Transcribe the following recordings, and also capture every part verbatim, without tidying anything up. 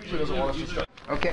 Okay.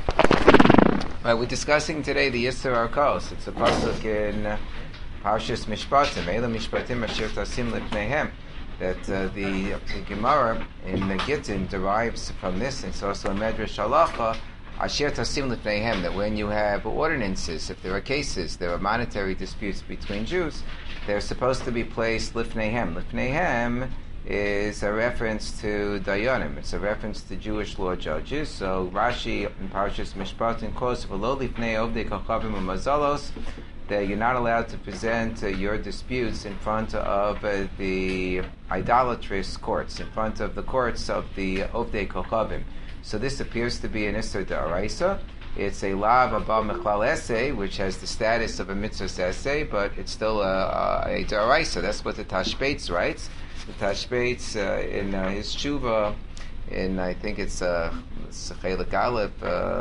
Right, we're discussing today the Yisur Arkos. It's a pasuk in uh, Parshas Mishpatim, Eila Mishpatim Asher Tasim Lipneihem. That uh, the, the Gemara in the Gittin derives from this, and it's also in Medrash Halacha, Asher Tasim Lipneihem, that when you have ordinances, if there are cases, there are monetary disputes between Jews, they're supposed to be placed Lifneihem. Lifneihem is a reference to Dayanim. It's a reference to Jewish law judges. So Rashi in Parashas Mishpatim quotes V'lo lifnei ovdei kachavim u'mazalos, that you're not allowed to present uh, your disputes in front of uh, the idolatrous courts, in front of the courts of the ovdei kachavim. So this appears to be an Isser D'Oraisa. It's a lav abal mechlal essay, which has the status of a mitzvah essay, but it's still a, a, a D'Oraisa. That's what the Tashbetz writes. The Tashbetz uh, in uh, his tshuva, in I think it's Chelik Aleph,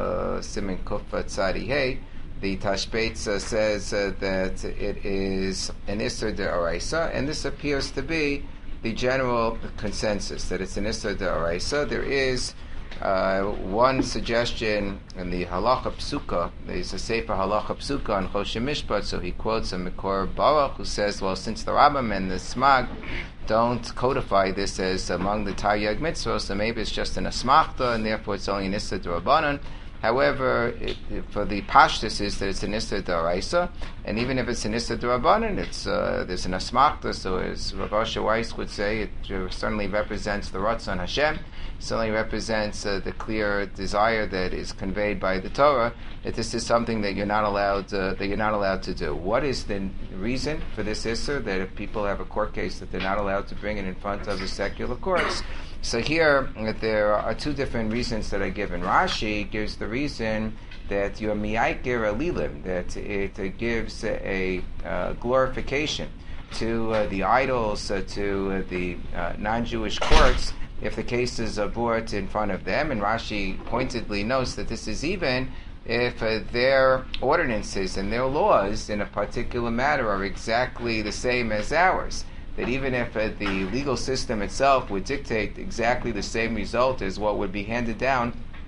Siman Kuf Tzadi Hey, the Tashbetz uh, says uh, that it is an Isser D'Oraisa, and this appears to be the general consensus, that it's an Isser D'Oraisa. There is uh, one suggestion in the Halacha Psuka. There's a Sefer Halacha Psuka on Choshen Mishpat, so he quotes a Mikor Baruch who says, well, since the Rambam and the Smag don't codify this as among the Taryag Mitzvot, so maybe it's just an Asmachta, and therefore it's only an Issa D'Rabbanan. However, it, it, for the Pashtus is that it's an Issa D'Oraisa, and even if it's an Issa D'Rabbanan, it's uh, there's an Asmachta, so as Rav Asher Weiss would say, it uh, certainly represents the Ratzon Hashem, certainly represents uh, the clear desire that is conveyed by the Torah, that this is something that you're not allowed uh, that you're not allowed to do. What is the reason for this Issa, that if people have a court case that they're not allowed to bring it in front of the secular courts? So here, there are two different reasons that are given. Rashi gives the reason that you're mi'aikir alilim, that it uh, gives a uh, glorification to uh, the idols, uh, to uh, the uh, non-Jewish courts, if the cases are brought in front of them. And Rashi pointedly notes that this is even if uh, their ordinances and their laws in a particular matter are exactly the same as ours. That even if uh, the legal system itself would dictate exactly the same result as what would be handed down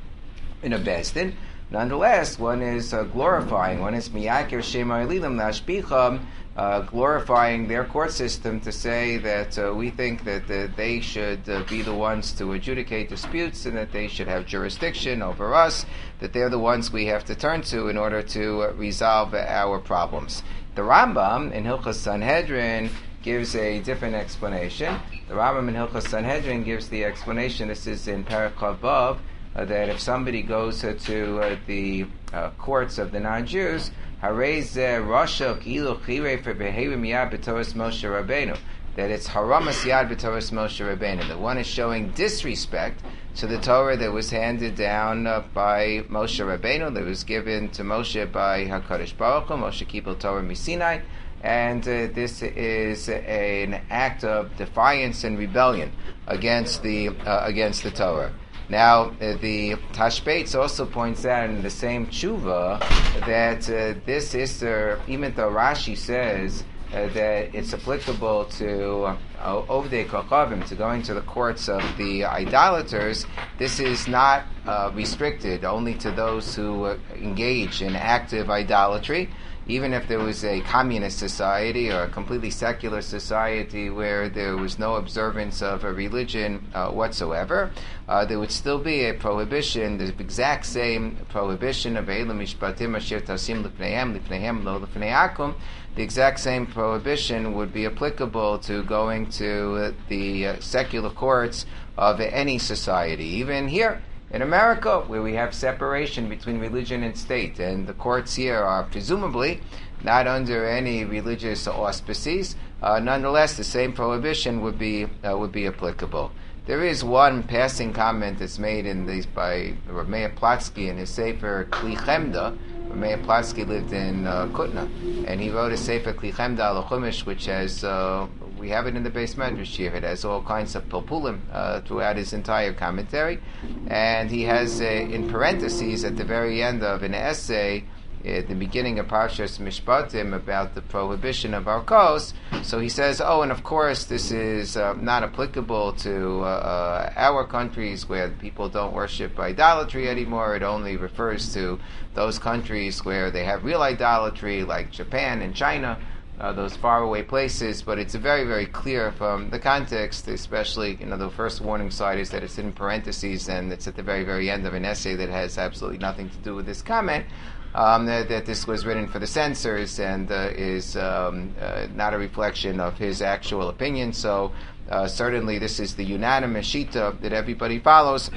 in a Beis Din, nonetheless, one is uh, glorifying, one is miyakir shema elilim nashbicham, uh, glorifying their court system to say that uh, we think that uh, they should uh, be the ones to adjudicate disputes and that they should have jurisdiction over us, that they're the ones we have to turn to in order to uh, resolve uh, our problems. The Rambam in Hilchos Sanhedrin gives a different explanation. The Rambam in Hilchos Sanhedrin gives the explanation, this is in Perek Vav, uh, that if somebody goes uh, to uh, the uh, courts of the non-Jews, Harei zeh rasha k'ilu chirei for behavim yad b'toras Moshe Rabbeinu, that it's haramas yad b'toras Moshe Rabbeinu, that one is showing disrespect to the Torah that was handed down uh, by Moshe Rabbeinu, that was given to Moshe by HaKadosh Baruch Hu. Moshe kibel Torah misinai, and uh, this is a, an act of defiance and rebellion against the uh, against the Torah. Now, uh, the Tashbetz also points out in the same tshuva that uh, this Isser, even though Rashi says uh, that it's applicable to uh, Ovdei Kachavim, to going to the courts of the idolaters, this is not uh, restricted only to those who uh, engage in active idolatry. Even if there was a communist society or a completely secular society where there was no observance of a religion uh, whatsoever, uh, there would still be a prohibition, the exact same prohibition of Eila Mishpatim Asher Tasim Lipneihem, Lipneihem Lo Lipnei Akum. The exact same prohibition would be applicable to going to the uh, secular courts of any society, even here in America, where we have separation between religion and state, and the courts here are presumably not under any religious auspices, uh, nonetheless, the same prohibition would be uh, would be applicable. There is one passing comment that's made in these by Rav Meir Platsky in his Sefer Kli Chemda. Rav Meir Platsky lived in uh, Kutna, and he wrote a Sefer Kli Chemda al Chumash, which has uh, we have it in the Beis Medrash here. It has all kinds of pilpulim uh, throughout his entire commentary, and he has uh, in parentheses at the very end of an essay at the beginning of Parshas Mishpatim about the prohibition of arkos. So he says, oh, and of course this is uh, not applicable to uh, uh, our countries where people don't worship idolatry anymore. It only refers to those countries where they have real idolatry, like Japan and China, uh, those faraway places. But it's very, very clear from the context, especially, you know, the first warning side is that it's in parentheses and it's at the very, very end of an essay that has absolutely nothing to do with this comment. Um, that, that this was written for the censors and uh, is um, uh, not a reflection of his actual opinion. So uh, certainly this is the unanimous shita that everybody follows,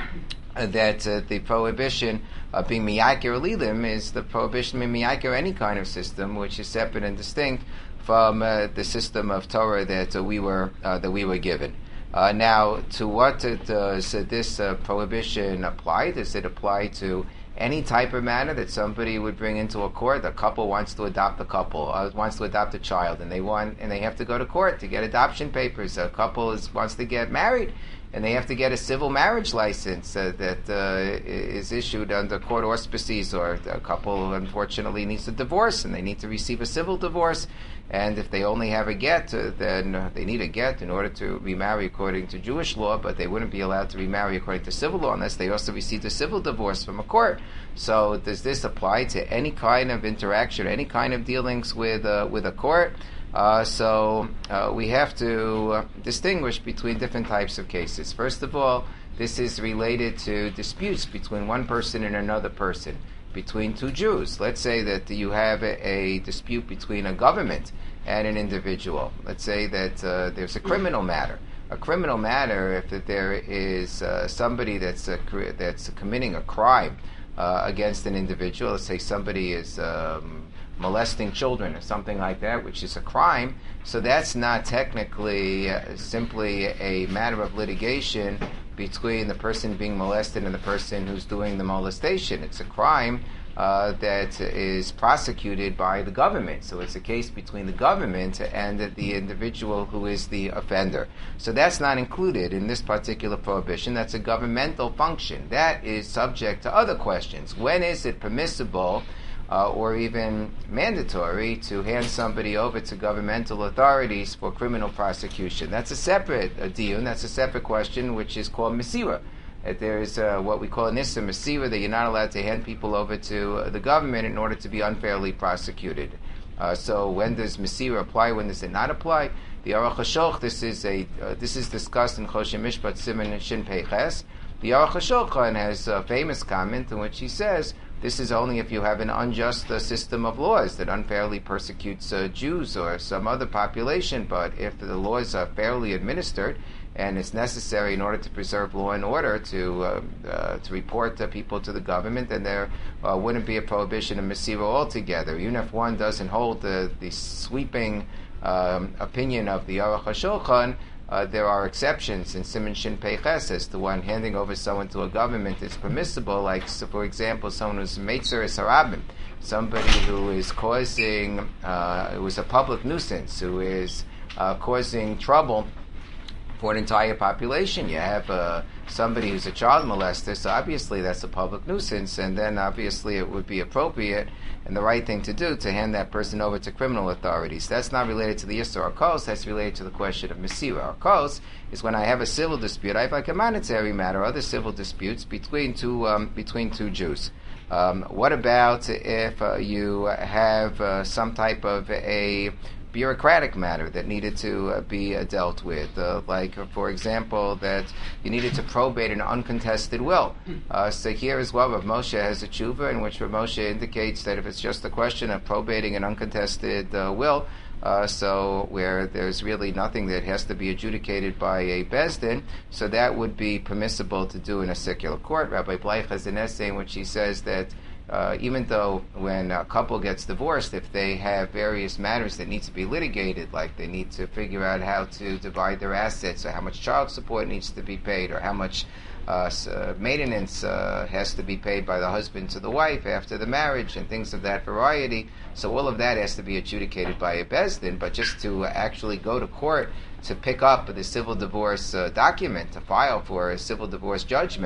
uh, that uh, the prohibition of being miyaker lilim is the prohibition of miyaker any kind of system, which is separate and distinct from uh, the system of Torah that uh, we were uh, that we were given. Uh, now, to what does this uh, prohibition apply? Does it apply to any type of matter that somebody would bring into a court? A couple wants to adopt a couple, uh, wants to adopt a child, and they want and they have to go to court to get adoption papers. A couple is, wants to get married, and they have to get a civil marriage license uh, that uh, is issued under court auspices. Or a couple, unfortunately, needs a divorce, and they need to receive a civil divorce. And if they only have a get, uh, then uh, they need a get in order to remarry according to Jewish law, but they wouldn't be allowed to remarry according to civil law unless they also received a civil divorce from a court. So does this apply to any kind of interaction, any kind of dealings with uh, with a court? Uh, so uh, we have to uh, distinguish between different types of cases. First of all, this is related to disputes between one person and another person, between two Jews. Let's say that you have a, a dispute between a government and an individual. Let's say that uh, there's a criminal matter. A criminal matter, if that there is uh, somebody that's uh, that's committing a crime uh, against an individual, let's say somebody is um, molesting children or something like that, which is a crime, so that's not technically uh, simply a matter of litigation between the person being molested and the person who's doing the molestation. It's a crime uh, that is prosecuted by the government. So it's a case between the government and the individual who is the offender. So that's not included in this particular prohibition. That's a governmental function. That is subject to other questions. When is it permissible Uh, or even mandatory to hand somebody over to governmental authorities for criminal prosecution? That's a separate uh, diyun, that's a separate question, which is called mesira. That there is uh, what we call an issa mesira, that you're not allowed to hand people over to uh, the government in order to be unfairly prosecuted. Uh, so when does mesira apply? When does it not apply? The Aruch HaShulchan, this is a uh, this is discussed in Choshen Mishpat Siman and Shin Pei Ches. The Aruch HaShulchan has a famous comment in which he says, this is only if you have an unjust uh, system of laws that unfairly persecutes uh, Jews or some other population. But if the laws are fairly administered and it's necessary in order to preserve law and order to uh, uh, to report uh, people to the government, then there uh, wouldn't be a prohibition of mesira altogether. Even if one doesn't hold the, the sweeping um, opinion of the Aruch HaShulchan, Uh, there are exceptions in Siman Shin Pei Ches as to one handing over someone to a government is permissible, like, so for example, someone who's Meitzeres Harabim, somebody who is causing, uh, who is a public nuisance, who is uh, causing trouble for an entire population. You have uh, somebody who's a child molester, so obviously that's a public nuisance, and then obviously it would be appropriate and the right thing to do to hand that person over to criminal authorities. That's not related to the Yisur Arkos, that's related to the question of Mesira. Arkos is when I have a civil dispute, I have like a monetary matter, other civil disputes between two um, between two Jews. Um, what about if uh, you have uh, some type of a bureaucratic matter that needed to uh, be uh, dealt with, uh, like, uh, for example, that you needed to probate an uncontested will. Uh, so here as well, Rav Moshe has a tshuva in which Rav Moshe indicates that if it's just a question of probating an uncontested uh, will, uh, so where there's really nothing that has to be adjudicated by a bezdin, so that would be permissible to do in a secular court. Rabbi Bleich has an essay in which he says that Uh, even though when a couple gets divorced, if they have various matters that need to be litigated, like they need to figure out how to divide their assets, or how much child support needs to be paid, or how much uh, uh, maintenance uh, has to be paid by the husband to the wife after the marriage, and things of that variety. So all of that has to be adjudicated by a bezdin, but just to actually go to court to pick up the civil divorce uh, document, to file for a civil divorce judgment,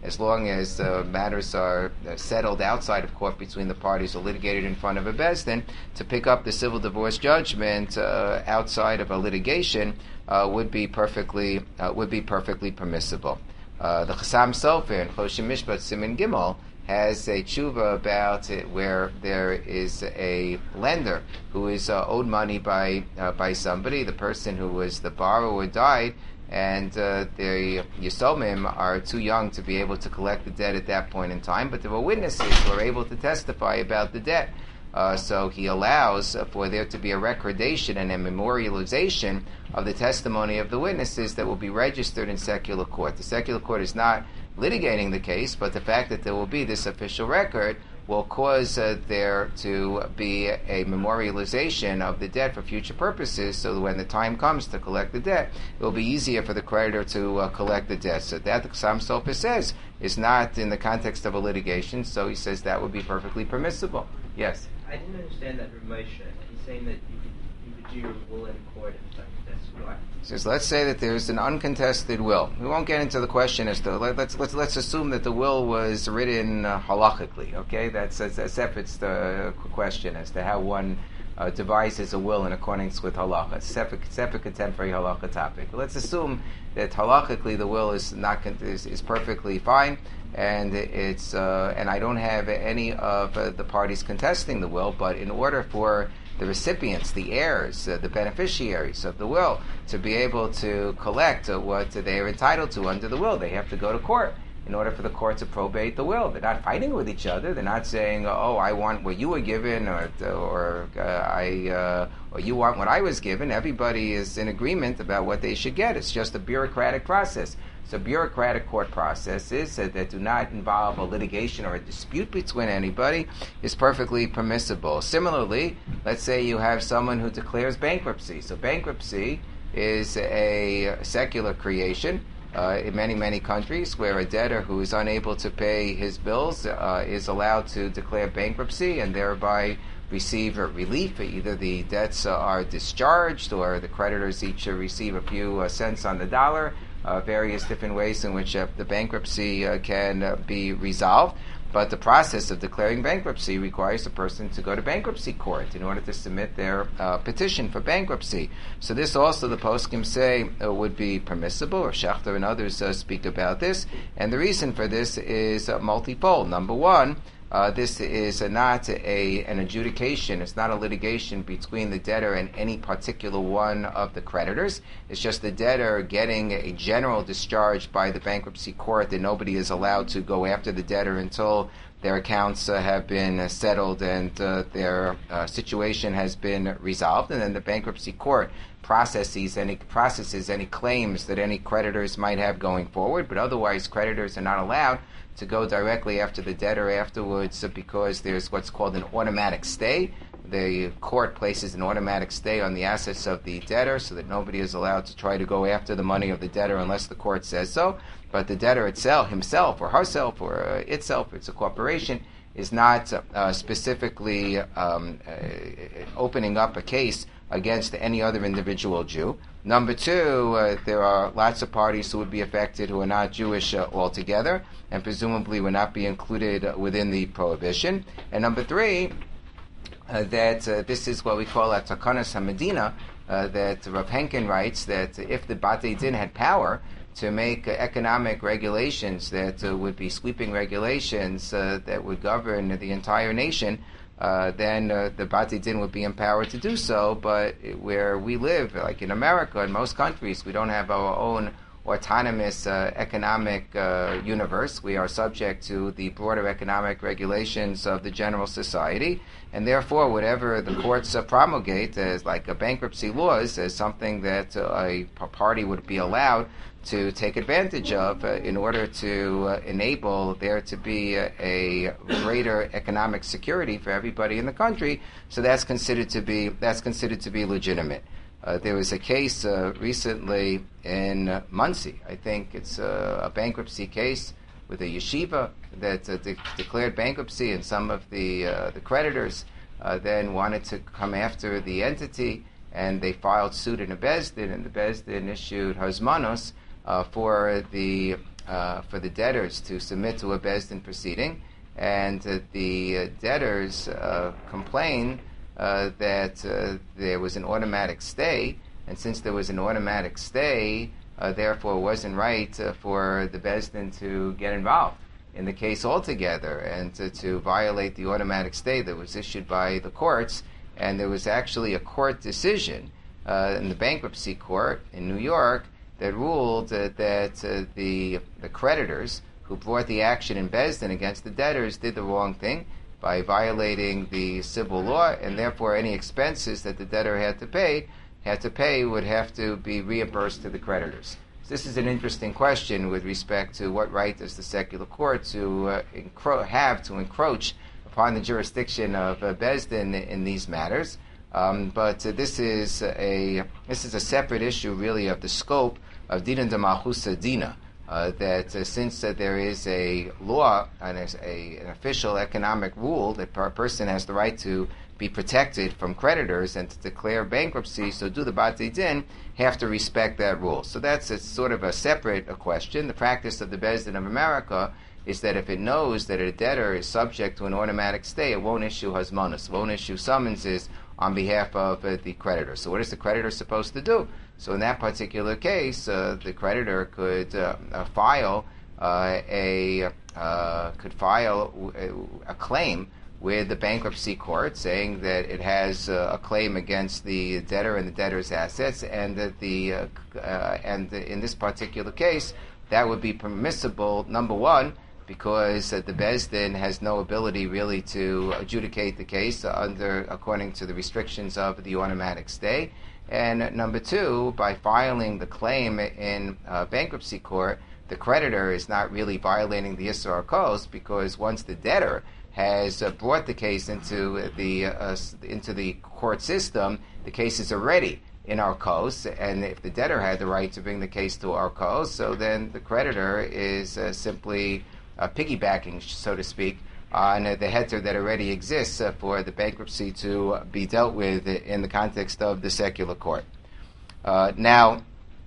as long as uh, matters are uh, settled outside of court between the parties or litigated in front of a beis din, to pick up the civil divorce judgment uh, outside of a litigation uh, would be perfectly uh, would be perfectly permissible. Uh, the Chassam Sofer in Choshim Mishpat Siman Gimel has a tshuva about it where there is a lender who is uh, owed money by uh, by somebody. The person who was the borrower died, and uh, the Yisomim are too young to be able to collect the debt at that point in time, but there were witnesses who were able to testify about the debt. Uh, so he allows uh, for there to be a recordation and a memorialization of the testimony of the witnesses that will be registered in secular court. The secular court is not litigating the case, but the fact that there will be this official record will cause uh, there to be a memorialization of the debt for future purposes, so that when the time comes to collect the debt, it will be easier for the creditor to uh, collect the debt. So that, the Chassam Sofer says, is not in the context of a litigation, so he says that would be perfectly permissible. Yes? I didn't understand that from Moshe. He's saying that you could, you could do your will in court and stuff. That's what? He says, let's say that there's an uncontested will. We won't get into the question as to, let, let's let's let's assume that the will was written uh, halachically, okay? That's a, a separate uh, question as to how one uh, devises a will in accordance with halacha. It's a separate, separate contemporary halacha topic. But let's assume that halachically the will is not is, is perfectly fine, and it's uh, and I don't have any of uh, the parties contesting the will, but in order for the recipients, the heirs, uh, the beneficiaries of the will, to be able to collect uh, what they are entitled to under the will, they have to go to court in order for the court to probate the will. They're not fighting with each other. They're not saying, "Oh, I want what you were given," or or uh, I uh, or you want what I was given. Everybody is in agreement about what they should get. It's just a bureaucratic process. So bureaucratic court processes uh, that do not involve a litigation or a dispute between anybody is perfectly permissible. Similarly, let's say you have someone who declares bankruptcy. So bankruptcy is a secular creation uh, in many, many countries where a debtor who is unable to pay his bills uh, is allowed to declare bankruptcy and thereby receive a relief. Either the debts uh, are discharged or the creditors each uh, receive a few uh, cents on the dollar. Uh, various different ways in which uh, the bankruptcy uh, can uh, be resolved. But the process of declaring bankruptcy requires a person to go to bankruptcy court in order to submit their uh, petition for bankruptcy. So this also, the poskim say, uh, would be permissible, or Schechter and others uh, speak about this. And the reason for this is uh, multifold. Number one, Uh, this is uh, not a, an adjudication, it's not a litigation between the debtor and any particular one of the creditors. It's just the debtor getting a general discharge by the bankruptcy court that nobody is allowed to go after the debtor until their accounts uh, have been uh, settled and uh, their uh, situation has been resolved. And then the bankruptcy court processes any processes any claims that any creditors might have going forward, but otherwise creditors are not allowed to go directly after the debtor afterwards uh, because there's what's called an automatic stay. The court places an automatic stay on the assets of the debtor so that nobody is allowed to try to go after the money of the debtor unless the court says so. But the debtor itself, himself or herself or uh, itself, it's a corporation, is not uh, specifically um, uh, opening up a case against any other individual Jew. Number two, uh, there are lots of parties who would be affected who are not Jewish uh, altogether, and presumably would not be included uh, within the prohibition. And number three, uh, that uh, this is what we call a Takanas HaMedina, uh, that Rav Henkin writes that if the Batei Din had power to make uh, economic regulations that uh, would be sweeping regulations uh, that would govern the entire nation, Uh, then uh, the Batei Din would be empowered to do so. But where we live, like in America and most countries, we don't have our own autonomous uh, economic uh, universe. We are subject to the broader economic regulations of the general society, and therefore whatever the courts uh, promulgate as like a bankruptcy laws as something that uh, a party would be allowed to take advantage of uh, in order to uh, enable there to be a, a greater economic security for everybody in the country. So that's considered to be that's considered to be legitimate. Uh, there was a case uh, recently in uh, Muncie. I think it's uh, a bankruptcy case with a yeshiva that uh, de- declared bankruptcy, and some of the uh, the creditors uh, then wanted to come after the entity, and they filed suit in a beis din, and the beis din issued hazmanos Uh, for the uh, for the debtors to submit to a Beis Din proceeding, and uh, the uh, debtors uh, complain uh, that uh, there was an automatic stay, and since there was an automatic stay, uh, therefore it wasn't right uh, for the Beis Din to get involved in the case altogether and to, to violate the automatic stay that was issued by the courts. And there was actually a court decision uh, in the bankruptcy court in New York that ruled uh, that uh, the the creditors who brought the action in Beis Din against the debtors did the wrong thing by violating the civil law, and therefore any expenses that the debtor had to pay had to pay would have to be reimbursed to the creditors. So this is an interesting question with respect to what right does the secular court to uh, encro- have to encroach upon the jurisdiction of uh, Beis Din in these matters. Um, but uh, this is a this is a separate issue, really, of the scope of Dinan de Malchusa Dina. Uh, that uh, since uh, there is a law and a, an official economic rule that a person has the right to be protected from creditors and to declare bankruptcy, so do the Batei Din have to respect that rule. So that's a, sort of a separate a question. The practice of the Beis Din of America is that if it knows that a debtor is subject to an automatic stay, it won't issue hazmanos, won't issue summonses on behalf of uh, the creditor. So what is the creditor supposed to do? So in that particular case, uh, the creditor could uh, uh, file uh, a uh, could file a, a claim with the bankruptcy court, saying that it has uh, a claim against the debtor and the debtor's assets, and that the uh, uh, and in this particular case, that would be permissible. Number one, because uh, the Beis Din has no ability really to adjudicate the case under according to the restrictions of the automatic stay. And number two, by filing the claim in uh, bankruptcy court, the creditor is not really violating the Issur HaKos, because once the debtor has uh, brought the case into the uh, into the court system, the case is already in our kos, and if the debtor had the right to bring the case to our kos, so then the creditor is uh, simply uh, piggybacking, so to speak, on uh, the heter that already exists uh, for the bankruptcy to be dealt with in the context of the secular court. Uh, now,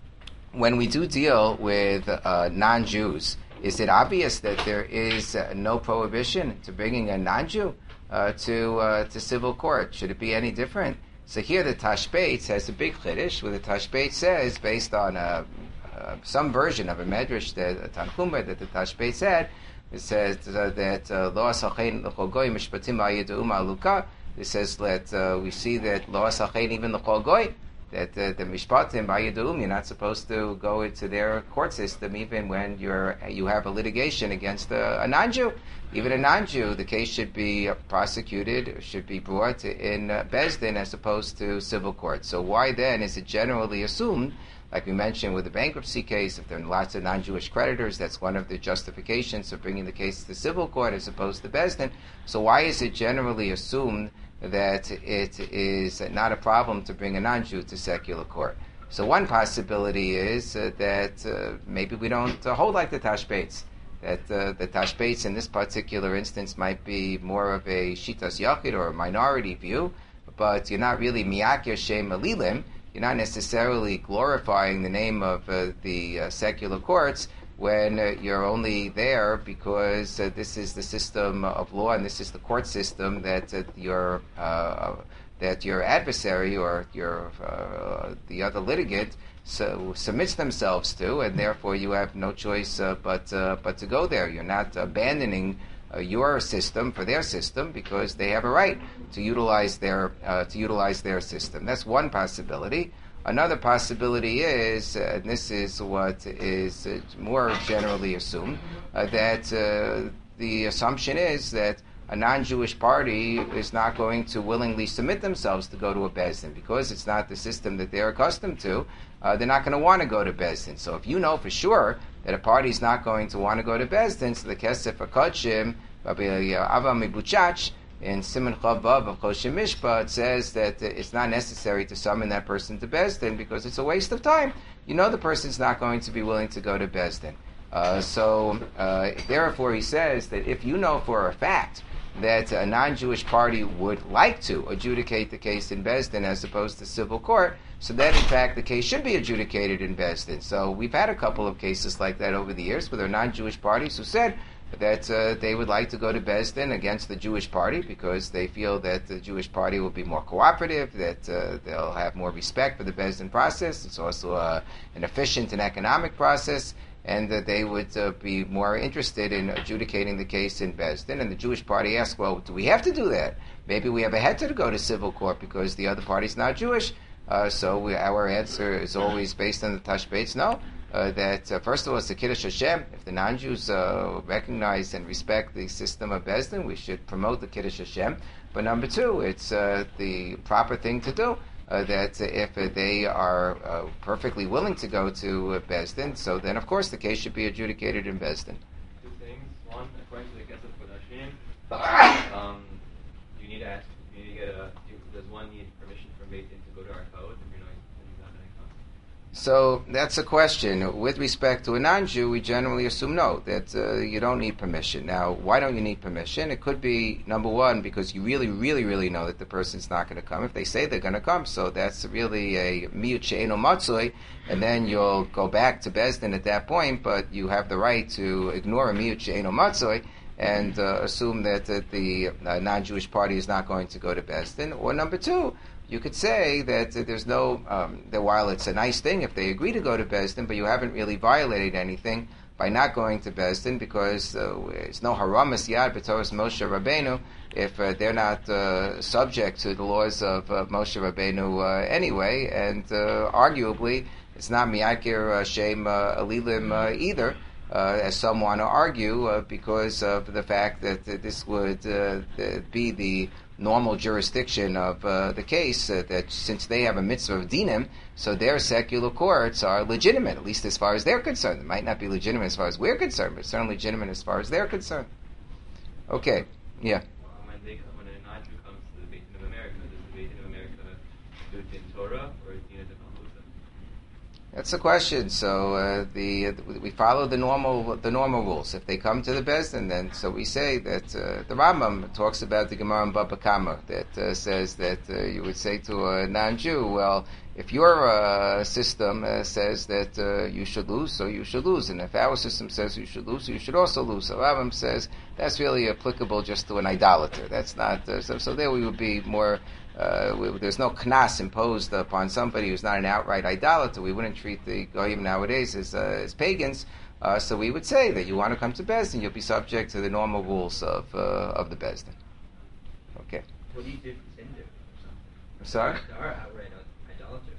when we do deal with uh, non-Jews, is it obvious that there is uh, no prohibition to bringing a non-Jew uh, to uh, to civil court? Should it be any different? So here the Tashbetz has a big chiddush, where the Tashbetz says, based on uh, uh, some version of a medrash, that a Tanchuma that the Tashbetz had, it says uh, that lo asachein l'chol goy mishpatim ha'yedu'um ha'luka. It says that uh, we see that lo asachein even l'chol goy, that uh, the mishpatim ha'yedu'um, you're not supposed to go into their court system even when you're you have a litigation against a, a non-Jew. Even a non-Jew, the case should be uh, prosecuted, should be brought in uh, Beis Din as opposed to civil court. So why then is it generally assumed, like we mentioned with the bankruptcy case, if there are lots of non-Jewish creditors, that's one of the justifications of bringing the case to civil court as opposed to Beis Din. So why is it generally assumed that it is not a problem to bring a non-Jew to secular court? So one possibility is uh, that uh, maybe we don't uh, hold like the Tashbetz. That uh, the Tashbetz in this particular instance might be more of a Shitas Yachid or a minority view, but you're not really Miyakir Shem Alilim. You're not necessarily glorifying the name of uh, the uh, secular courts when uh, you're only there because uh, this is the system of law and this is the court system that uh, your uh, that your adversary or your uh, the other litigant so submits themselves to, and therefore you have no choice uh, but uh, but to go there. You're not abandoning uh, your system for their system because they have a right to utilize their uh, to utilize their system. That's one possibility. Another possibility is, uh, and this is what is uh, more generally assumed, uh, that uh, the assumption is that a non-Jewish party is not going to willingly submit themselves to go to a Beis Din because it's not the system that they're accustomed to. Uh, they're not going to want to go to Beis Din. So if you know for sure that a party is not going to want to go to Beis Din, so the Kesef HaKodshim, Ava Mibuchach, in Siman Chavav of Choshim Mishpah, it says that it's not necessary to summon that person to Beis Din because it's a waste of time. You know the person's not going to be willing to go to Beis Din. Uh, so, uh, therefore, he says that if you know for a fact that a non-Jewish party would like to adjudicate the case in Beis Din as opposed to civil court, so then in fact the case should be adjudicated in Beis Din. So we've had a couple of cases like that over the years where there are non-Jewish parties who said that uh, they would like to go to Beis Din against the Jewish party because they feel that the Jewish party will be more cooperative, that uh, they'll have more respect for the Beis Din process. It's also uh, an efficient and economic process, and that they would uh, be more interested in adjudicating the case in Beis Din. And the Jewish party asked, well, do we have to do that? Maybe we have a heter to go to civil court because the other party's not Jewish. Uh, so we, our answer is always based on the Tashbetz, no. Uh, that uh, first of all, it's the Kiddush Hashem. If the non-Jews uh, recognize and respect the system of Beis Din, we should promote the Kiddush Hashem. But number two, it's uh, the proper thing to do. Uh, that uh, if uh, they are uh, perfectly willing to go to uh, Beis Din, so then of course the case should be adjudicated in Beis Din. Two things. One, according to the Kesef Kodashim, um, you need to ask. You need to get a. You, does one need permission from Beit Din to go to our code if you're not, if you're not going to come? So that's a question. With respect to a non-Jew, we generally assume no, that uh, you don't need permission. Now, why don't you need permission? It could be, number one, because you really, really, really know that the person's not going to come. If they say they're going to come, so that's really a miyut she'eno matzoi, and then you'll go back to Beis Din at that point, but you have the right to ignore a miyut she'eno matzoi and uh, assume that uh, the uh, non-Jewish party is not going to go to Beis Din. Or number two, you could say that uh, there's no, um, that while it's a nice thing if they agree to go to Beis Din, but you haven't really violated anything by not going to Beis Din because uh, it's no haramas yad b'toras Moshe Rabbeinu if uh, they're not uh, subject to the laws of uh, Moshe Rabbeinu uh, anyway, and uh, arguably it's not miyakir uh, shem uh, alilim uh, either. Uh, as some want to argue, uh, because of the fact that uh, this would uh, be the normal jurisdiction of uh, the case, uh, that since they have a mitzvah of dinim, so their secular courts are legitimate, at least as far as they're concerned. It might not be legitimate as far as we're concerned, but certainly legitimate as far as they're concerned. Okay, yeah. When, they, when a non-Jew comes to the Beit Din of America, does the Beit Din of America do Din Torah or Din Devaluta? That's the question. So uh, the uh, we follow the normal the normal rules. If they come to the Beis Din, then so we say that uh, the Rambam talks about the Gemara in Baba Kama that uh, says that uh, you would say to a non-Jew, well, if your uh, system uh, says that uh, you should lose, so you should lose, and if our system says you should lose, so you should also lose. So Rambam says that's really applicable just to an idolater. That's not uh, so. So there we would be more. Uh, we, there's no knas imposed upon somebody who's not an outright idolater. We wouldn't treat the goyim nowadays as, uh, as pagans. Uh, so we would say that you want to come to Beis Din, you'll be subject to the normal rules of uh, of the Beis Din. Okay. What do you do for Tinder or something? I'm sorry? There are outright idolaters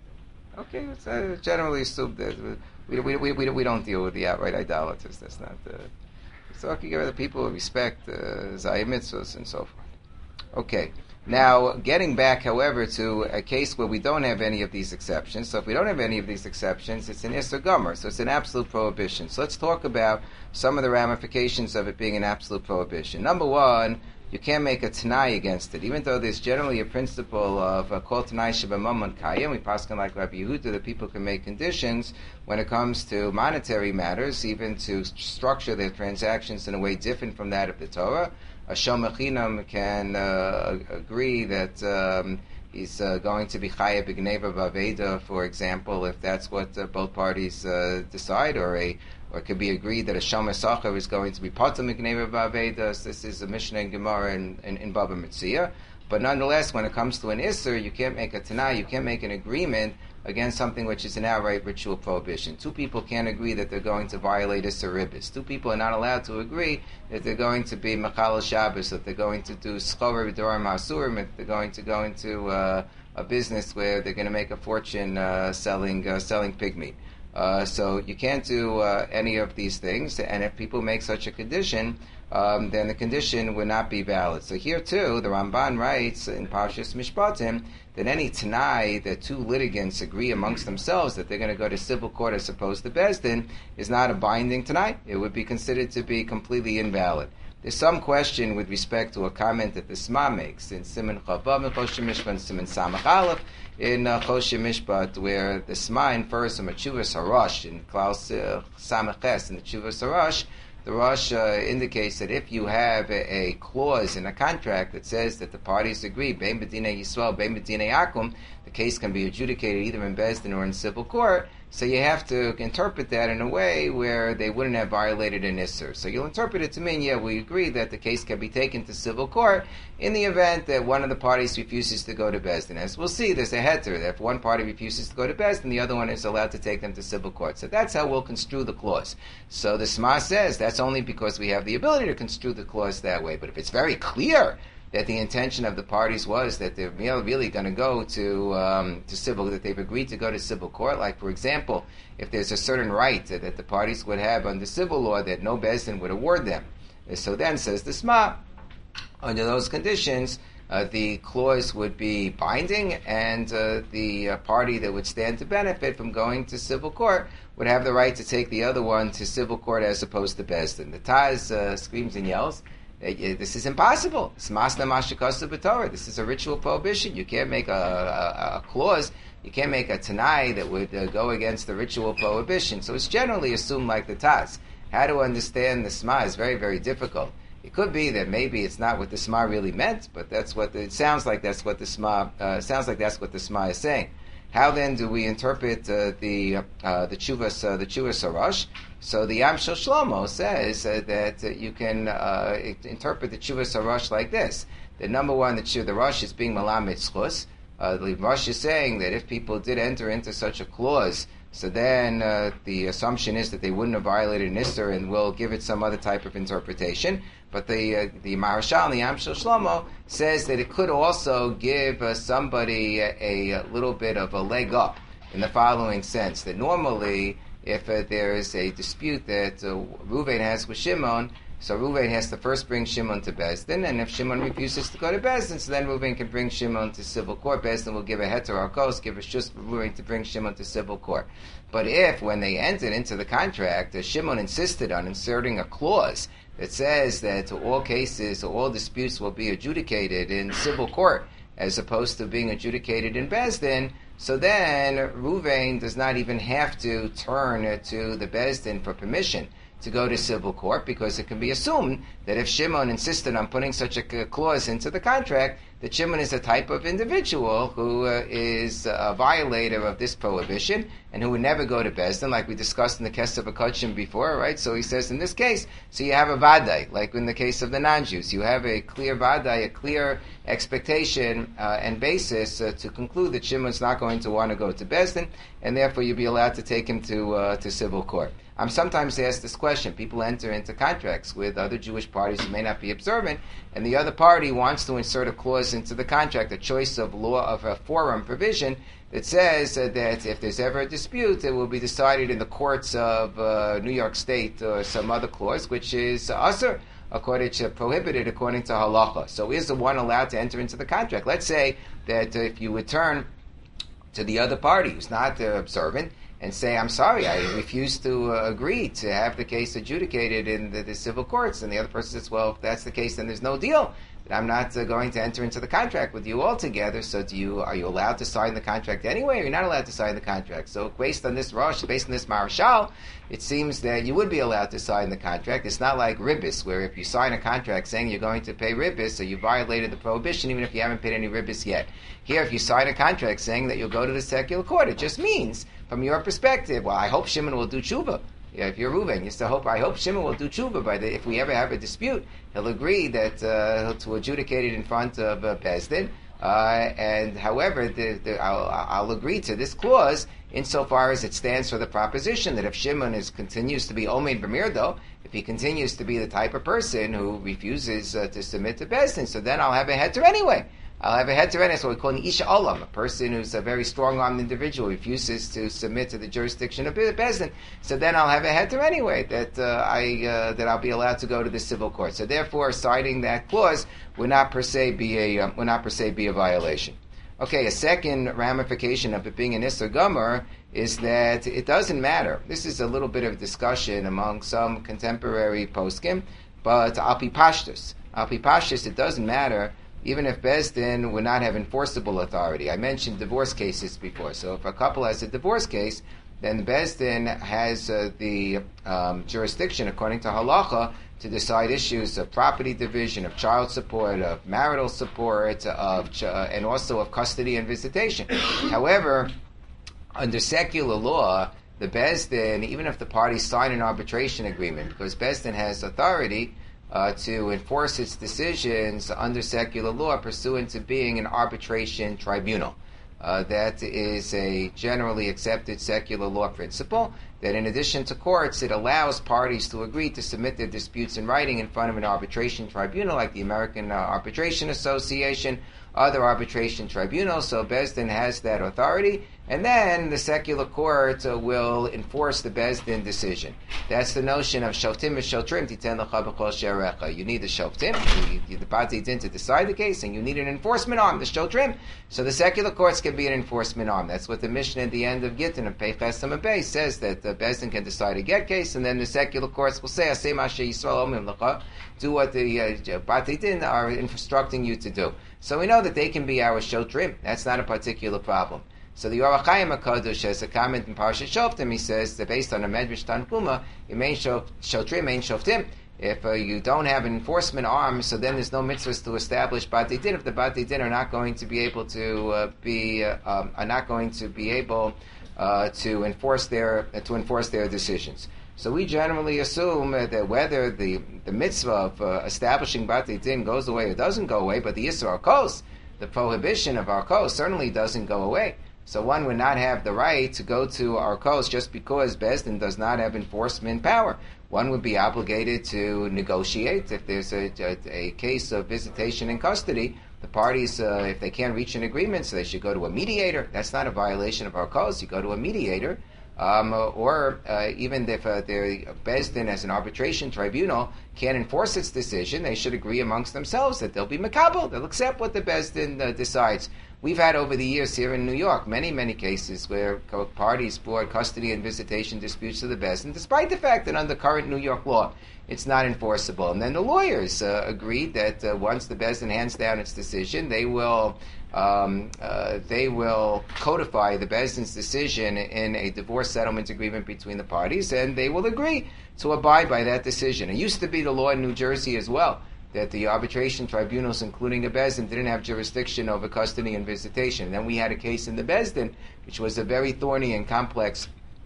in America. Okay, it's uh, generally assumed that we, we, we, we, we don't deal with the outright idolaters. That's not. Uh, we're talking about the people who respect uh, Zayim mitzvahs and so forth. Okay. Now, getting back, however, to a case where we don't have any of these exceptions. So if we don't have any of these exceptions, it's an Isser Gomer. So it's an absolute prohibition. So let's talk about some of the ramifications of it being an absolute prohibition. Number one, you can't make a Tanai against it. Even though there's generally a principle of Kol Tanai Shebamamon Kayim, we paskin like Rabbi Yehuda, that people can make conditions when it comes to monetary matters, even to structure their transactions in a way different from that of the Torah. A Shom Echinam can uh, agree that um, he's uh, going to be Chaya B'Gneva B'Aveda, for example, if that's what uh, both parties uh, decide, or a or it could be agreed that a Shom Esacher is going to be Patam B'Gneva B'Aveda. So this is a Mishnah and Gemara in, in, in Baba Metzia. But nonetheless, when it comes to an Isser, you can't make a Tanai, you can't make an agreement against something which is an outright ritual prohibition. Two people can't agree that they're going to violate Isser Ribbis. Two people are not allowed to agree that they're going to be Machal Shabbos, that they're going to do Schora V'Doram Ha'asurim, that they're going to go into uh, a business where they're going to make a fortune uh, selling uh, selling pig meat. Uh, so you can't do uh, any of these things, and if people make such a condition, um, then the condition would not be valid. So here too, the Ramban writes in Parshas Mishpatim that any Tanai that two litigants agree amongst themselves that they're going to go to civil court as opposed to Beis Din is not a binding Tanai. It would be considered to be completely invalid. There's some question with respect to a comment that the Sma makes in Siman Chavav and Choshe Mishpat and Siman Samach Aleph in uh, Choshe Mishpat, where the Sma infers from a Tshuvas Harash in Klaus uh, Samach Ches in the Tshuvas Harash the Rosh uh, indicates that if you have a, a clause in a contract that says that the parties agree, Bein B'dinei Yisrael, Bein B'dinei Akum, the case can be adjudicated either in Beis Din or in civil court, so you have to interpret that in a way where they wouldn't have violated an Isser. So you'll interpret it to mean, yeah, we agree that the case can be taken to civil court in the event that one of the parties refuses to go to Beis Din. As we'll see, there's a heter, that if one party refuses to go to Beis Din, the other one is allowed to take them to civil court. So that's how we'll construe the clause. So the Sma says that's only because we have the ability to construe the clause that way. But if it's very clear that the intention of the parties was that they're really going to go to um, to civil, that they've agreed to go to civil court. Like, for example, if there's a certain right that, that the parties would have under civil law that no Beis Din would award them. So then, says the Sma, under those conditions, uh, the clause would be binding, and uh, the uh, party that would stand to benefit from going to civil court would have the right to take the other one to civil court as opposed to Beis Din. The Taz uh, screams and yells, this is impossible. This is a ritual prohibition. You can't make a, a, a clause, you can't make a Tanai that would uh, go against the ritual prohibition. So it's generally assumed like the Taz. How to understand the Sma is very, very difficult. It could be that maybe it's not what the Sma really meant, but that's what the, it sounds like. That's what the Sma uh, sounds like. That's what the Sma is saying. How then do we interpret uh, the uh, the Chuvas uh, the Chuvas Harash? So the Yam Shel Shlomo says uh, that uh, you can uh, interpret the Chuvas Harash like this: that number one, the Chuv the Rosh is being Malamed Schus. Uh, the Rosh is saying that if people did enter into such a clause, so then uh, the assumption is that they wouldn't have violated an Isser and will give it some other type of interpretation. But the uh, the Maharshal and the Yam Shel Shlomo says that it could also give uh, somebody a, a little bit of a leg up in the following sense: that normally, if uh, there is a dispute that uh, Reuven has with Shimon, so Reuven has to first bring Shimon to Beis Din, and if Shimon refuses to go to Beis Din, so then Reuven can bring Shimon to civil court. Beis Din will give a heter arkos, give a shus for Reuven to bring Shimon to civil court. But if, when they entered into the contract, uh, Shimon insisted on inserting a clause that says that all cases, all disputes will be adjudicated in civil court, as opposed to being adjudicated in Beis Din, so then Reuven does not even have to turn to the Beis Din for permission to go to civil court, because it can be assumed that if Shimon insisted on putting such a clause into the contract, that Shimon is a type of individual who uh, is a violator of this prohibition and who would never go to Beis Din, like we discussed in the Kesef HaKodshim before, right? So he says in this case, so you have a vadai, like in the case of the non-Jews, you have a clear vadai, a clear expectation uh, and basis uh, to conclude that Shimon's not going to want to go to Beis Din, and therefore you'll be allowed to take him to uh, to civil court. I'm sometimes asked this question. People enter into contracts with other Jewish parties who may not be observant, and the other party wants to insert a clause into the contract, a choice of law of a forum provision that says uh, that if there's ever a dispute, it will be decided in the courts of uh, New York State or some other clause, which is uh, usher, according to prohibited according to halacha. So is the one allowed to enter into the contract? Let's say that uh, if you would turn to the other party who's not uh, observant and say, I'm sorry, I refuse to uh, agree to have the case adjudicated in the, the civil courts. And the other person says, well, if that's the case, then there's no deal. I'm not uh, going to enter into the contract with you altogether. So do you, are you allowed to sign the contract anyway, or you're not allowed to sign the contract? So based on this Rosh, based on this Maharshal, it seems that you would be allowed to sign the contract. It's not like ribbis, where if you sign a contract saying you're going to pay ribbis, so you violated the prohibition even if you haven't paid any ribbis yet. Here, if you sign a contract saying that you'll go to the secular court, it just means, from your perspective, well, I hope Shimon will do tshuva. Yeah, if you're Reuven, you still hope, I hope Shimon will do tshuva by the, if we ever have a dispute, he'll agree that uh, to adjudicate it in front of uh, Beis Din. Uh, and however, the, the, I'll, I'll agree to this clause insofar as it stands for the proposition that if Shimon is continues to be Omeid B'mirdo, if he continues to be the type of person who refuses uh, to submit to Beis Din, so then I'll have a heter anyway. I'll have a heter anyway. So we call an Isha Olam, a person who's a very strong-armed individual, refuses to submit to the jurisdiction of Beis Din. So then I'll have a heter anyway, that uh, I uh, that I'll be allowed to go to the civil court. So therefore, citing that clause would not per se be a um, would not per se be a violation. Okay, a second ramification of it being an Isser Gomer is that it doesn't matter. This is a little bit of discussion among some contemporary poskim, but al pi pashtus, al pi pashtus, it doesn't matter. Even if Beis Din would not have enforceable authority. I mentioned divorce cases before. So if a couple has a divorce case, then the Beis Din has uh, the um, jurisdiction, according to halacha, to decide issues of property division, of child support, of marital support, of ch- uh, and also of custody and visitation. However, under secular law, the Beis Din, even if the parties sign an arbitration agreement, because Beis Din has authority uh, to enforce its decisions under secular law pursuant to being an arbitration tribunal. Uh, that is a generally accepted secular law principle, that in addition to courts, it allows parties to agree to submit their disputes in writing in front of an arbitration tribunal like the American uh, Arbitration Association, other arbitration tribunals. So Beis Din has that authority, and then the secular court uh, will enforce the Beis Din decision. That's the notion of shoftim v'shotrim titen lecha b'chol she'erecha. You need the shoftim, you need the Bati Din to decide the case, and you need an enforcement arm, the shotrim. So the secular courts can be an enforcement arm. That's what the Mishnah at the end of Gittin of Peiches Samabei says, that the Beis Din can decide a get case, and then the secular courts will say, Aseh Mashe Yisrael Omrim Lecha, do what the uh, Bati Din are instructing you to do. So we know that they can be our shotrim. That's not a particular problem. So the Orach Chaim HaKadosh has a comment in Parashat Shoftim. He says that based on a Medrash Tanchuma, it means shotrim, ain't shoftim. If uh, you don't have an enforcement arm, so then there's no mitzvahs to establish Bati Din. If the Bati Din are not going to be able to uh, be uh, um, are not going to be able uh, to enforce their uh, to enforce their decisions. So we generally assume uh, that whether the, the mitzvah of uh, establishing Bati Din goes away or doesn't go away, but the Yisur Arkos, the prohibition of Arkos, certainly doesn't go away. So one would not have the right to go to Arkos just because Beis Din does not have enforcement power. One would be obligated to negotiate. If there's a, a, a case of visitation and custody, the parties, uh, if they can't reach an agreement, so they should go to a mediator. That's not a violation of Arkos. You go to a mediator. Um, or uh, even if uh, the Beis Din as an arbitration tribunal can't enforce its decision, they should agree amongst themselves that they'll be makabel, they'll accept what the Beis Din uh, decides. We've had over the years here in New York many, many cases where parties brought custody and visitation disputes to the Beis Din, despite the fact that under current New York law it's not enforceable. And then the lawyers uh, agreed that uh, once the Beis Din hands down its decision, they will Um, uh, they will codify the Beis Din's decision in a divorce settlement agreement between the parties, and they will agree to abide by that decision. It used to be the law in New Jersey as well, that the arbitration tribunals, including the Beis Din, didn't have jurisdiction over custody and visitation. And then we had a case in the Beis Din, which was a very thorny and complex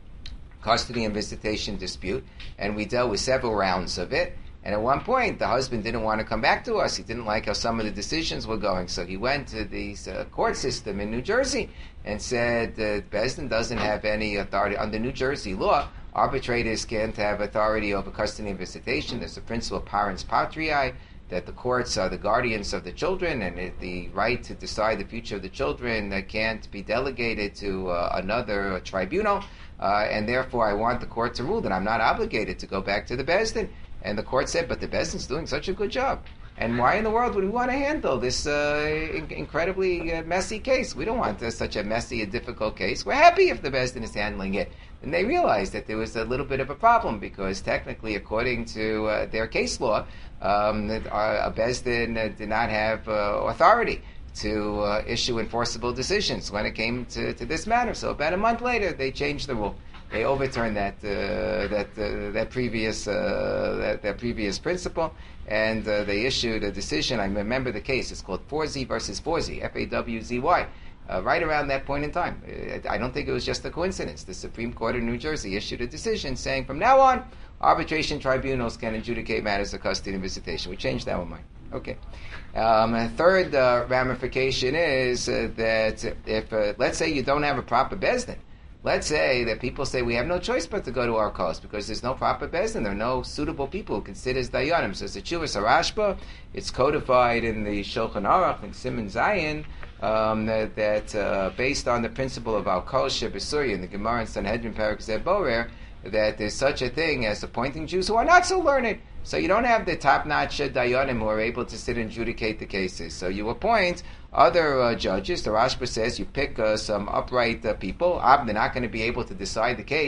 custody and visitation dispute, and we dealt with several rounds of it. And at one point, the husband didn't want to come back to us. He didn't like how some of the decisions were going. So he went to the uh, court system in New Jersey and said that Beis Din doesn't have any authority. Under New Jersey law, arbitrators can't have authority over custody and visitation. There's the principle of parens patriae, that the courts are the guardians of the children, and it, the right to decide the future of the children uh, can't be delegated to uh, another tribunal. Uh, and therefore, I want the court to rule that I'm not obligated to go back to the Beis Din. And the court said, but the Beis Din's doing such a good job. And why in the world would we want to handle this uh, in- incredibly uh, messy case? We don't want uh, such a messy and difficult case. We're happy if the Beis Din is handling it. And they realized that there was a little bit of a problem because technically, according to uh, their case law, um, a Beis Din uh, did not have uh, authority to uh, issue enforceable decisions when it came to, to this matter. So about a month later, they changed the rule. They overturned that uh, that uh, that previous uh, that, that previous principle, and uh, they issued a decision. I remember the case. It's called Fawzy versus Fawzy, F A W Z Y. Uh, right around that point in time, I don't think it was just a coincidence. The Supreme Court of New Jersey issued a decision saying, from now on, arbitration tribunals can adjudicate matters of custody and visitation. We changed that one, Mike. Okay. Um, a third uh, ramification is uh, that if, uh, let's say, you don't have a proper Beis Din. Let's say that people say we have no choice but to go to our cause because there's no proper Beis Din. There are no suitable people who consider as Dayanim. So it's a Chuvas Harashba. It's codified in the Shulchan Aruch and Siman Zayin um, that, that uh, based on the principle of Al Kol Shebesuri in the Gemara and Sanhedrin Perek Zeh Borer, that there's such a thing as appointing Jews who are not so learned. So you don't have the top-notch Dayanim who are able to sit and adjudicate the cases. So you appoint other uh, judges. The Rashba says you pick uh, some upright uh, people. Uh, they're not going to be able to decide the case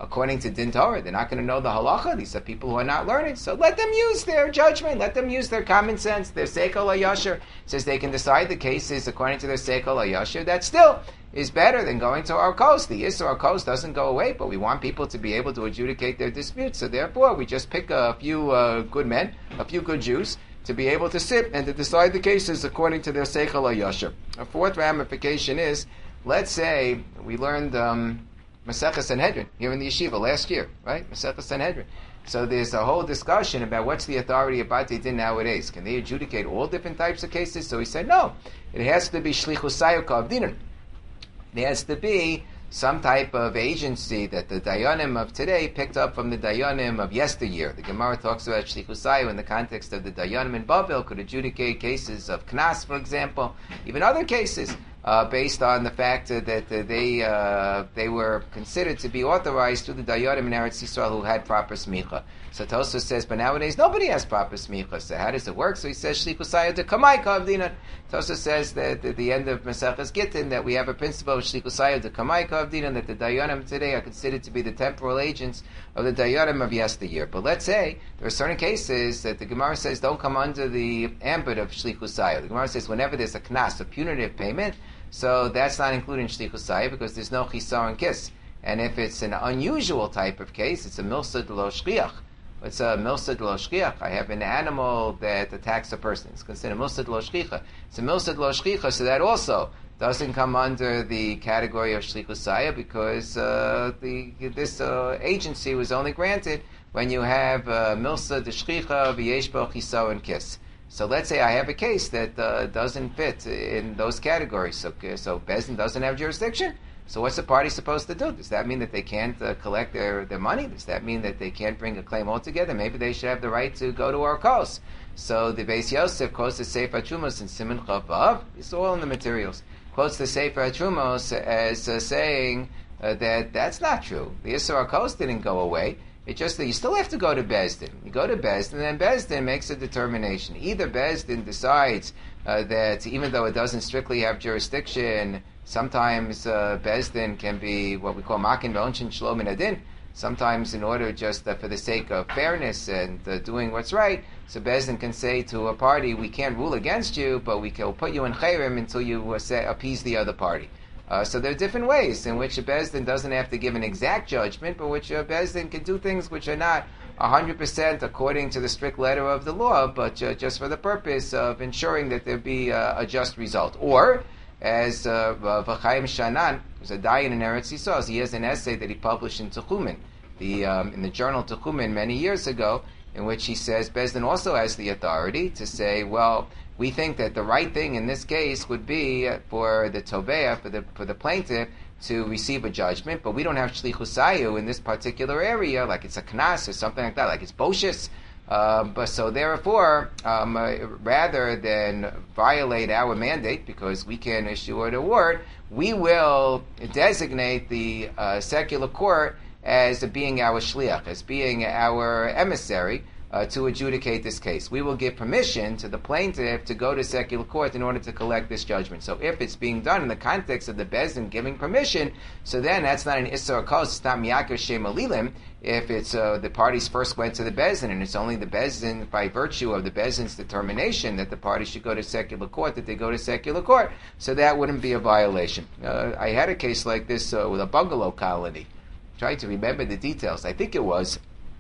according to Din Torah. They're not going to know the halacha. These are people who are not learned. So let them use their judgment. Let them use their common sense, their seichel hayasher. Says they can decide the cases according to their seichel hayasher. That still is better than going to our coast. The Yisur our coast doesn't go away, but we want people to be able to adjudicate their disputes. So therefore, we just pick a few uh, good men, a few good Jews, to be able to sit and to decide the cases according to their seichel hayasher. A fourth ramification is, let's say we learned um, Masechah Sanhedrin here in the yeshiva last year, right? Masechah Sanhedrin. So there's a whole discussion about what's the authority of Batei Din nowadays. Can they adjudicate all different types of cases? So he said, no. It has to be Shlichus Sayu Ka'avdinan. There has to be some type of agency that the Dayanim of today picked up from the Dayanim of yesteryear. The Gemara talks about Shlichus Sayu in the context of the Dayanim in Bavel could adjudicate cases of Knas, for example, even other cases. Uh, based on the fact uh, that uh, they uh, they were considered to be authorized through the Dayanim in Eretz Yisrael who had proper smicha. So Tosfos says, but nowadays nobody has proper smicha. So how does it work? So he says, Shlichus Sayu de Kamai Ka'avdinan. Tosfos says that at the end of Maseches Gittin that we have a principle of Shlichus Sayu de Kamai Ka'avdinan, that the Dayanim today are considered to be the temporal agents of the Dayanim of yesteryear. But let's say there are certain cases that the Gemara says don't come under the ambit of Shlichus Sayu. The Gemara says whenever there's a knas, a punitive payment, so that's not included in Shlichus Sayu because there's no chisar and kiss. And if it's an unusual type of case, it's a milsa de lo shchiach. It's a milsa de lo shchiach. I have an animal that attacks a person. It's considered milsa de lo shchicha. It's a milsa de lo shchicha, so that also doesn't come under the category of Shlichus Sayu because uh, the this uh, agency was only granted when you have uh, milsa de shchicha v'yesh bo chisar and kiss. So let's say I have a case that uh, doesn't fit in those categories. So, so Bezdin doesn't have jurisdiction. So what's the party supposed to do? Does that mean that they can't uh, collect their, their money? Does that mean that they can't bring a claim altogether? Maybe they should have the right to go to our cause. So the Beis Yosef quotes the Sefer HaTrumos in Siman Chav B'Av. It's all in the materials. Quotes the Sefer HaTrumos as uh, saying uh, that that's not true. The Yisur HaKos didn't go away. It's just that you still have to go to Bezdin. You go to Bezdin, and then Bezdin makes a determination. Either Bezdin decides uh, that even though it doesn't strictly have jurisdiction, sometimes uh, Bezdin can be what we call makin ve'onshin shlom min adin. Sometimes in order just uh, for the sake of fairness and uh, doing what's right, so Bezdin can say to a party, we can't rule against you, but we can put you in chayrim until you uh, say, appease the other party. Uh, so there are different ways in which a Bezdin doesn't have to give an exact judgment, but which a Bezdin can do things which are not one hundred percent according to the strict letter of the law, but uh, just for the purpose of ensuring that there be uh, a just result. Or, as uh, V'chaim Shanan, who's a dayan in Eretz Yisrael, he has an essay that he published in Techumin, the, um, in the journal Techumin many years ago, in which he says Bezdin also has the authority to say, well, we think that the right thing in this case would be for the Tovea, for the for the plaintiff, to receive a judgment, but we don't have Shlichus Sayu in this particular area, like it's a Knas or something like that, like it's Boshis. Um, but so therefore, um, uh, rather than violate our mandate, because we can issue an award, we will designate the uh, secular court as being our shliach, as being our emissary, Uh, to adjudicate this case. We will give permission to the plaintiff to go to secular court in order to collect this judgment. So if it's being done in the context of the Bezdin giving permission, so then that's not an Issur HaKos, it's not Miyakir Shem Alilim. If it's uh, the parties first went to the Bezdin, and it's only the Bezdin, by virtue of the Bezdin's determination that the parties should go to secular court, that they go to secular court, so that wouldn't be a violation. Uh, I had a case like this uh, with a bungalow colony. I'm trying to remember the details. I think it was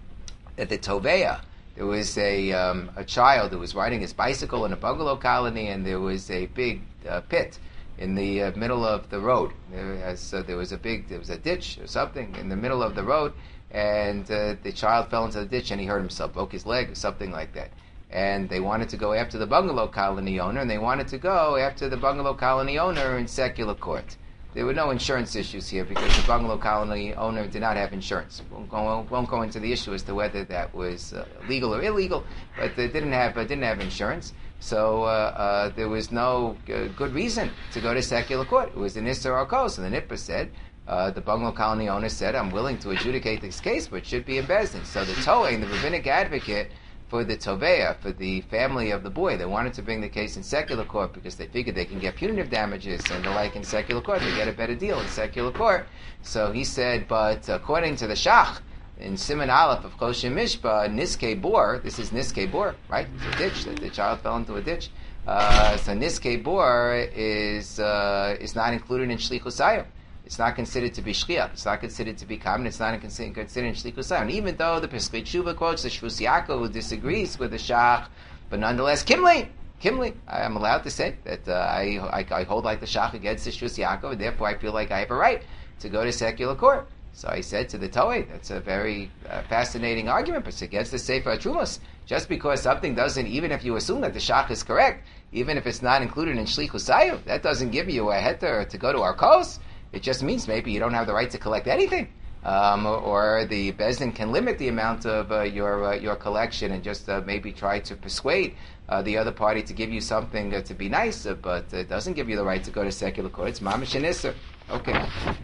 at the Tovea. There was a um, a child who was riding his bicycle in a bungalow colony, and there was a big uh, pit in the uh, middle of the road. There, was, uh, there was a big, there was a ditch or something in the middle of the road, and uh, the child fell into the ditch and he hurt himself, broke his leg or something like that. And they wanted to go after the bungalow colony owner, and they wanted to go after the bungalow colony owner in secular court. There were no insurance issues here because the bungalow colony owner did not have insurance. Won't go, won't go into the issue as to whether that was uh, legal or illegal, but they didn't have uh, didn't have insurance. So uh, uh, there was no uh, good reason to go to secular court. It was an Issur HaKos, and the Nipper said, uh, the bungalow colony owner said, I'm willing to adjudicate this case, but it should be in Bezdin. So the Toei, the rabbinic advocate for the Tovea, for the family of the boy. They wanted to bring the case in secular court because they figured they can get punitive damages and the like in secular court. They get a better deal in secular court. So he said, but according to the Shach, in Siman Aleph of Choshim Mishpah, Niskei Bor, this is Niskei Bor, right? It's a ditch. The, the child fell into a ditch. Uh, so Niskei Bor is uh, is not included in Shlichus Hayom. It's not considered to be shliach. It's not considered to be common. It's not considered considered shlichus hayom. Even though the Pesachei Tshuva quotes the Shvus Yaakov, who disagrees with the Shach, but nonetheless, Kimli, Kimli, I am allowed to say that uh, I, I I hold like the Shach against the Shvus Yaakov, and therefore I feel like I have a right to go to secular court. So I said to the Toei, that's a very uh, fascinating argument, but it's against the Sefer HaTrumos. Just because something doesn't, even if you assume that the Shach is correct, even if it's not included in shlichus hayom, that doesn't give you a heter to go to our kos. It just means maybe you don't have the right to collect anything, um, or, or the Beis Din can limit the amount of uh, your uh, your collection and just uh, maybe try to persuade uh, the other party to give you something uh, to be nice, uh, but it doesn't give you the right to go to secular court. It's mamash and isser. Okay,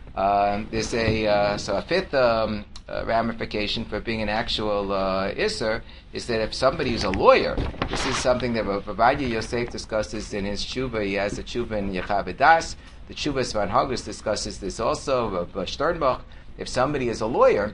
um, there's a uh, so a fifth um, uh, ramification for being an actual uh, isser is that if somebody is a lawyer, this is something that Rav Ovadia Yosef discusses in his tshuva. He has a tshuva in Yechav Das. The Tshuva Svan Hagus discusses this also, Rav Sternbach. If somebody is a lawyer,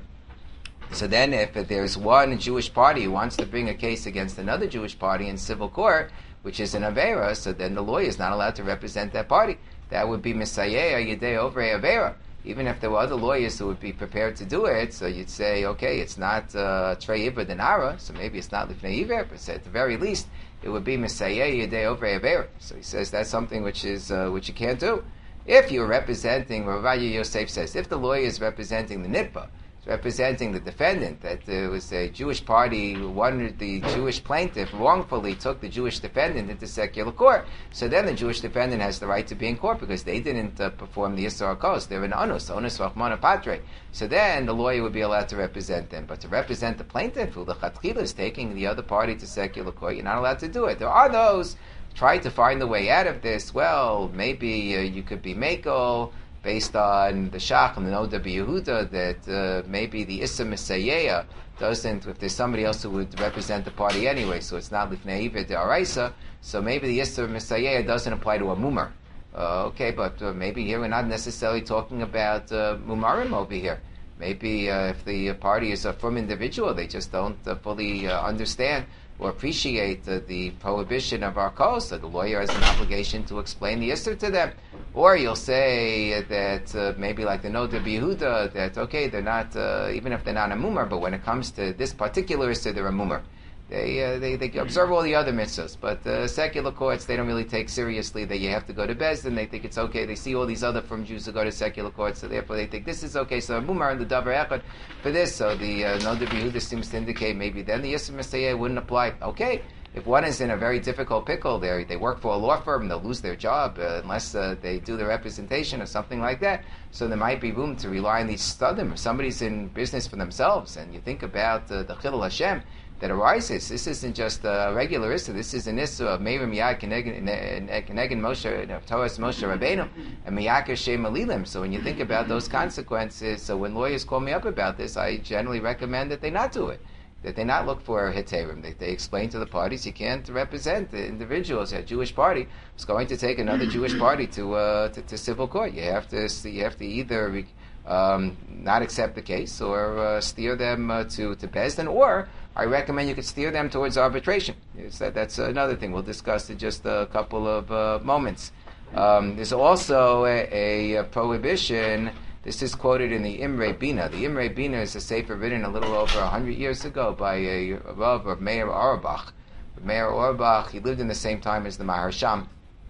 so then if there's one Jewish party who wants to bring a case against another Jewish party in civil court, which is an Avera, so then the lawyer is not allowed to represent that party. That would be Misayeh or Yedei Ovrei Avera. Even if there were other lawyers who would be prepared to do it, so you'd say, okay, it's not Trei Iver Denara, so maybe it's not Lifnei Iver, but at the very least, it would be Misayeh Yedei Ovrei Avera. So he says that's something which is uh, which you can't do. If you're representing, Rav Ovadia Yosef says, if the lawyer is representing the nitpa, representing the defendant, that there was a Jewish party who wanted the Jewish plaintiff wrongfully took the Jewish defendant into secular court, so then the Jewish defendant has the right to be in court because they didn't uh, perform the Yisra Kos. They're an Anus, Anus Rachmana Patre. So then the lawyer would be allowed to represent them. But to represent the plaintiff, who the Chatchila is taking the other party to secular court, you're not allowed to do it. There are those try to find the way out of this. Well, maybe uh, you could be Mekel, based on the Shach and the Noda B'Yehuda, that uh, maybe the Issa Misayeya doesn't, if there's somebody else who would represent the party anyway, so it's not Lifnei Iver D'Oraisa, so maybe the Issa Misayeya doesn't apply to a Mumar. Uh, okay, but uh, maybe here we're not necessarily talking about uh, Mumarim over here. Maybe uh, if the party is a firm individual, they just don't uh, fully uh, understand or appreciate uh, the prohibition of our cause, so the lawyer has an obligation to explain the issur to them. Or you'll say that uh, maybe like the Noda B'Yehuda, that okay, they're not, uh, even if they're not a mumar, but when it comes to this particular issur, they're a mumar. They, uh, they they observe all the other mitzvahs, but uh, secular courts, they don't really take seriously that you have to go to Beis Din. They think it's okay. They see all these other from Jews who go to secular courts, so therefore they think this is okay. So Mumar and the Davar Echad for this. So the uh, Noda B'Yehuda seems to indicate maybe then the Yisra Messiah wouldn't apply. Okay, if one is in a very difficult pickle, they they work for a law firm, they'll lose their job uh, unless uh, they do the representation or something like that. So there might be room to rely on these studim. If somebody's in business for themselves, and you think about uh, the Chilul Hashem that arises, this isn't just a regular issur. This is an issur of Meirim Yad Kenegin Moshe, Torah's Moshe Rabbeinu, and Miyakar Shem Alilim. So when you think about those consequences, so when lawyers call me up about this, I generally recommend that they not do it, that they not look for heterim. They, they explain to the parties, you can't represent the individuals. A Jewish party is going to take another Jewish party to, uh, to to civil court. You have to you have to either um, not accept the case or uh, steer them uh, to to Beis Din, or I recommend you could steer them towards arbitration. That, that's another thing we'll discuss in just a couple of uh, moments. Um, there's also a, a prohibition. This is quoted in the Imre Bina. The Imre Bina is a sefer written a little over a hundred years ago by a Rav of Meir Auerbach. Meir Auerbach, he lived in the same time as the Maharsham,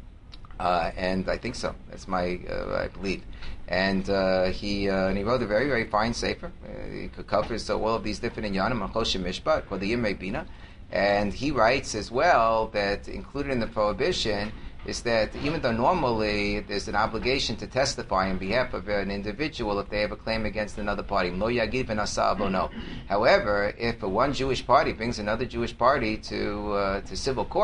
uh, and I think so. That's my, uh, I believe. And uh, he uh, and he wrote a very, very fine sefer. Uh, he covers so all of these different inyanim on Choshim Mishpat called the Imre Bina. And he writes as well that included in the prohibition is that even though normally there's an obligation to testify on behalf of an individual if they have a claim against another party. Lo yagid v'nasa bo no. However, if one Jewish party brings another Jewish party to uh, to civil court,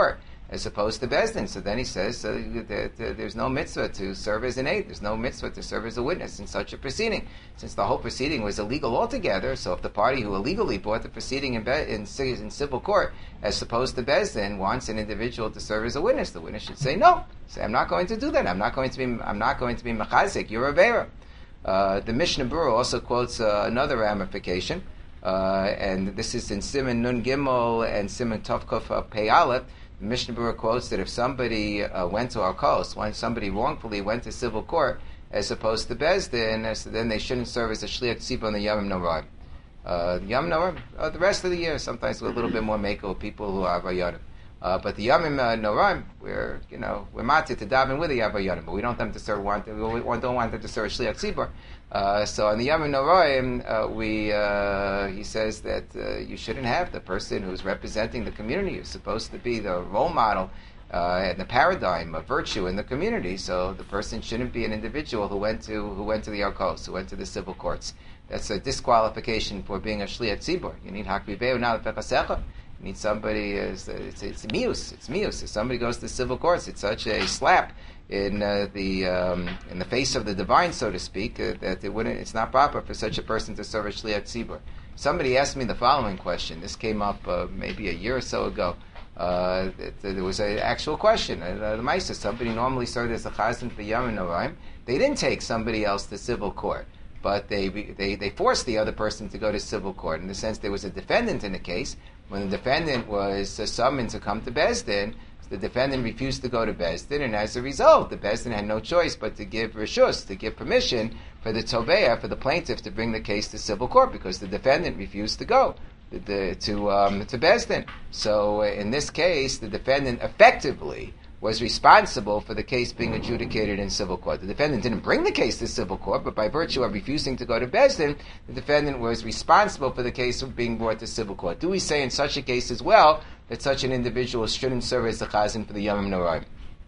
as opposed to Bezdin. So then he says uh, that uh, there's no mitzvah to serve as an aid. There's no mitzvah to serve as a witness in such a proceeding. Since the whole proceeding was illegal altogether, so if the party who illegally brought the proceeding in, be- in, in civil court as opposed to Bezdin wants an individual to serve as a witness, the witness should say no. Say, I'm not going to do that. I'm not going to be I'm not going to be mechazik. You're a vera. Uh, the Mishnah Berurah also quotes uh, another ramification. Uh, and this is in Siman Nun Gimel and Siman Tov Kuf Pei Aleph. The Mishnah Berurah quotes that if somebody uh, went to our coast, when somebody wrongfully went to civil court as opposed to Bezdin, so then they shouldn't serve as a shliach tzibur on the Yom Noraim. Uh, the Yom Noraim, uh, the rest of the year, sometimes with a little bit more meko people who are Avayadim. Uh, but the Yom uh, Noraim, we're you know we're matzah to daven with the Avayadim, but we don't want them to serve. Want we don't want them to serve shliach tzibur. Uh, so on the Yom Noraim, uh, we uh, he says that uh, you shouldn't have the person who's representing the community. You're supposed to be the role model uh, and the paradigm of virtue in the community. So the person shouldn't be an individual who went to who went to the Arkos, who went to the civil courts. That's a disqualification for being a shliach tzibur. You need hakbibeu now fechasecha. You need somebody. It's it's, it's mius. It's mius. If somebody goes to the civil courts, it's such a slap in uh, the um, in the face of the divine, so to speak, uh, that it wouldn't. It's not proper for such a person to serve as shliach tzibur. Somebody asked me the following question. This came up uh, maybe a year or so ago. Uh, that, that there was an actual question. Uh, the Maisa, somebody normally served as a chazan for Yom Noraim. They didn't take somebody else to civil court, but they they they forced the other person to go to civil court. In the sense, there was a defendant in the case. When the defendant was uh, summoned to come to Bezdin, the defendant refused to go to Bezdin, and as a result, the Bezdin had no choice but to give reshus, to give permission for the tobeah, for the plaintiff, to bring the case to civil court, because the defendant refused to go the, the, to um, to Bezdin. So uh, in this case, the defendant effectively was responsible for the case being adjudicated in civil court. The defendant didn't bring the case to civil court, but by virtue of refusing to go to Bezdin, the defendant was responsible for the case of being brought to civil court. Do we say in such a case as well that such an individual shouldn't serve as the chazan for the Yom Noraim?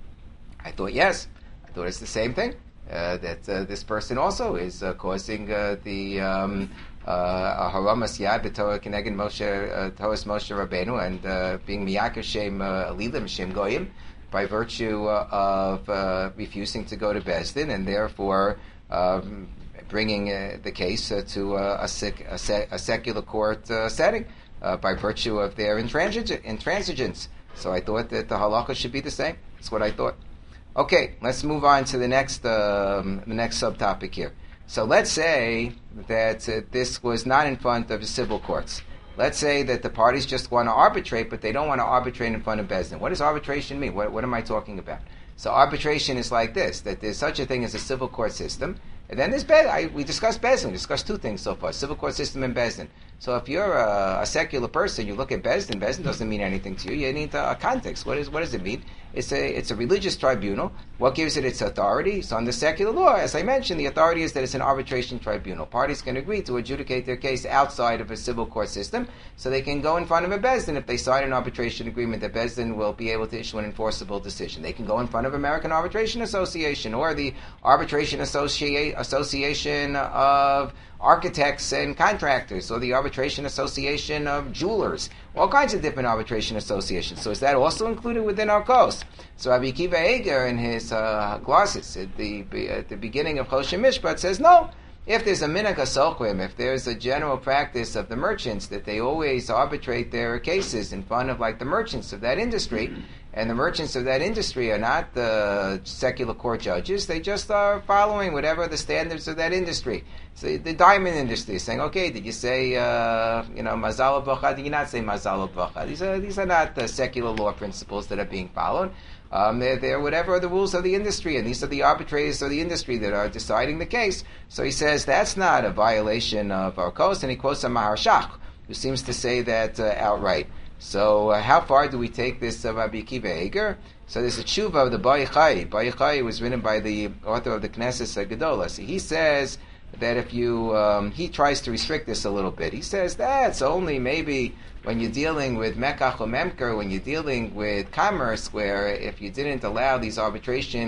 I thought yes. I thought it's the same thing. Uh, that uh, this person also is uh, causing uh, the um, uh, haramas yad b'torah keneged Moshe, uh, Torah's Moshe Rabbeinu, and uh, being miyaker shem alilim shem goyim, by virtue uh, of uh, refusing to go to Bezdin, and therefore um, bringing uh, the case uh, to uh, a, sec- a, sec- a secular court uh, setting uh, by virtue of their intransigence. intransigence. So I thought that the halakha should be the same. That's what I thought. Okay, let's move on to the next um, the next subtopic here. So let's say that uh, this was not in front of the civil courts. Let's say that the parties just want to arbitrate, but they don't want to arbitrate in front of Bezdin. What does arbitration mean? What, what am I talking about? So arbitration is like this, that there's such a thing as a civil court system, and then there's Bezdin. I, we discussed Bezdin. We discussed two things so far, civil court system and Bezdin. So if you're a, a secular person, you look at Bezdin, Bezdin doesn't mean anything to you. You need a, a context. What, is, what does it mean? It's a, it's a religious tribunal. What gives it its authority? So under secular law, as I mentioned, the authority is that it's an arbitration tribunal. Parties can agree to adjudicate their case outside of a civil court system, so they can go in front of a Bezdin if they sign an arbitration agreement that Bezdin will be able to issue an enforceable decision. They can go in front of American Arbitration Association or the Arbitration Associ- Association of Architects and Contractors, or the Arbitration Association of Jewelers, all kinds of different arbitration associations. So is that also included within our coast? So Rabbi Akiva Eiger in his uh, glosses at the at the beginning of Choshen Mishpat says no. If there's a minhag hasochrim, if there's a general practice of the merchants that they always arbitrate their cases in front of like the merchants of that industry, and the merchants of that industry are not the secular court judges, they just are following whatever the standards of that industry. So the diamond industry is saying, okay, did you say, uh, you know, mazal bracha? Did you not say mazal bracha? These are these are not the secular law principles that are being followed. Um, they're, they're whatever are the rules of the industry, and these are the arbitrators of the industry that are deciding the case. So he says that's not a violation of our coast, and he quotes a Maharshach, who seems to say that uh, outright. So uh, how far do we take this uh, Rabbi Akiva Eiger? So there's a tshuva of the Bai Chai. Bai Chai was written by the author of the Knesset Gedola. So he says that if you, um, he tries to restrict this a little bit. He says that's only maybe when you're dealing with Mekach or Memker, when you're dealing with commerce, where if you didn't allow these arbitration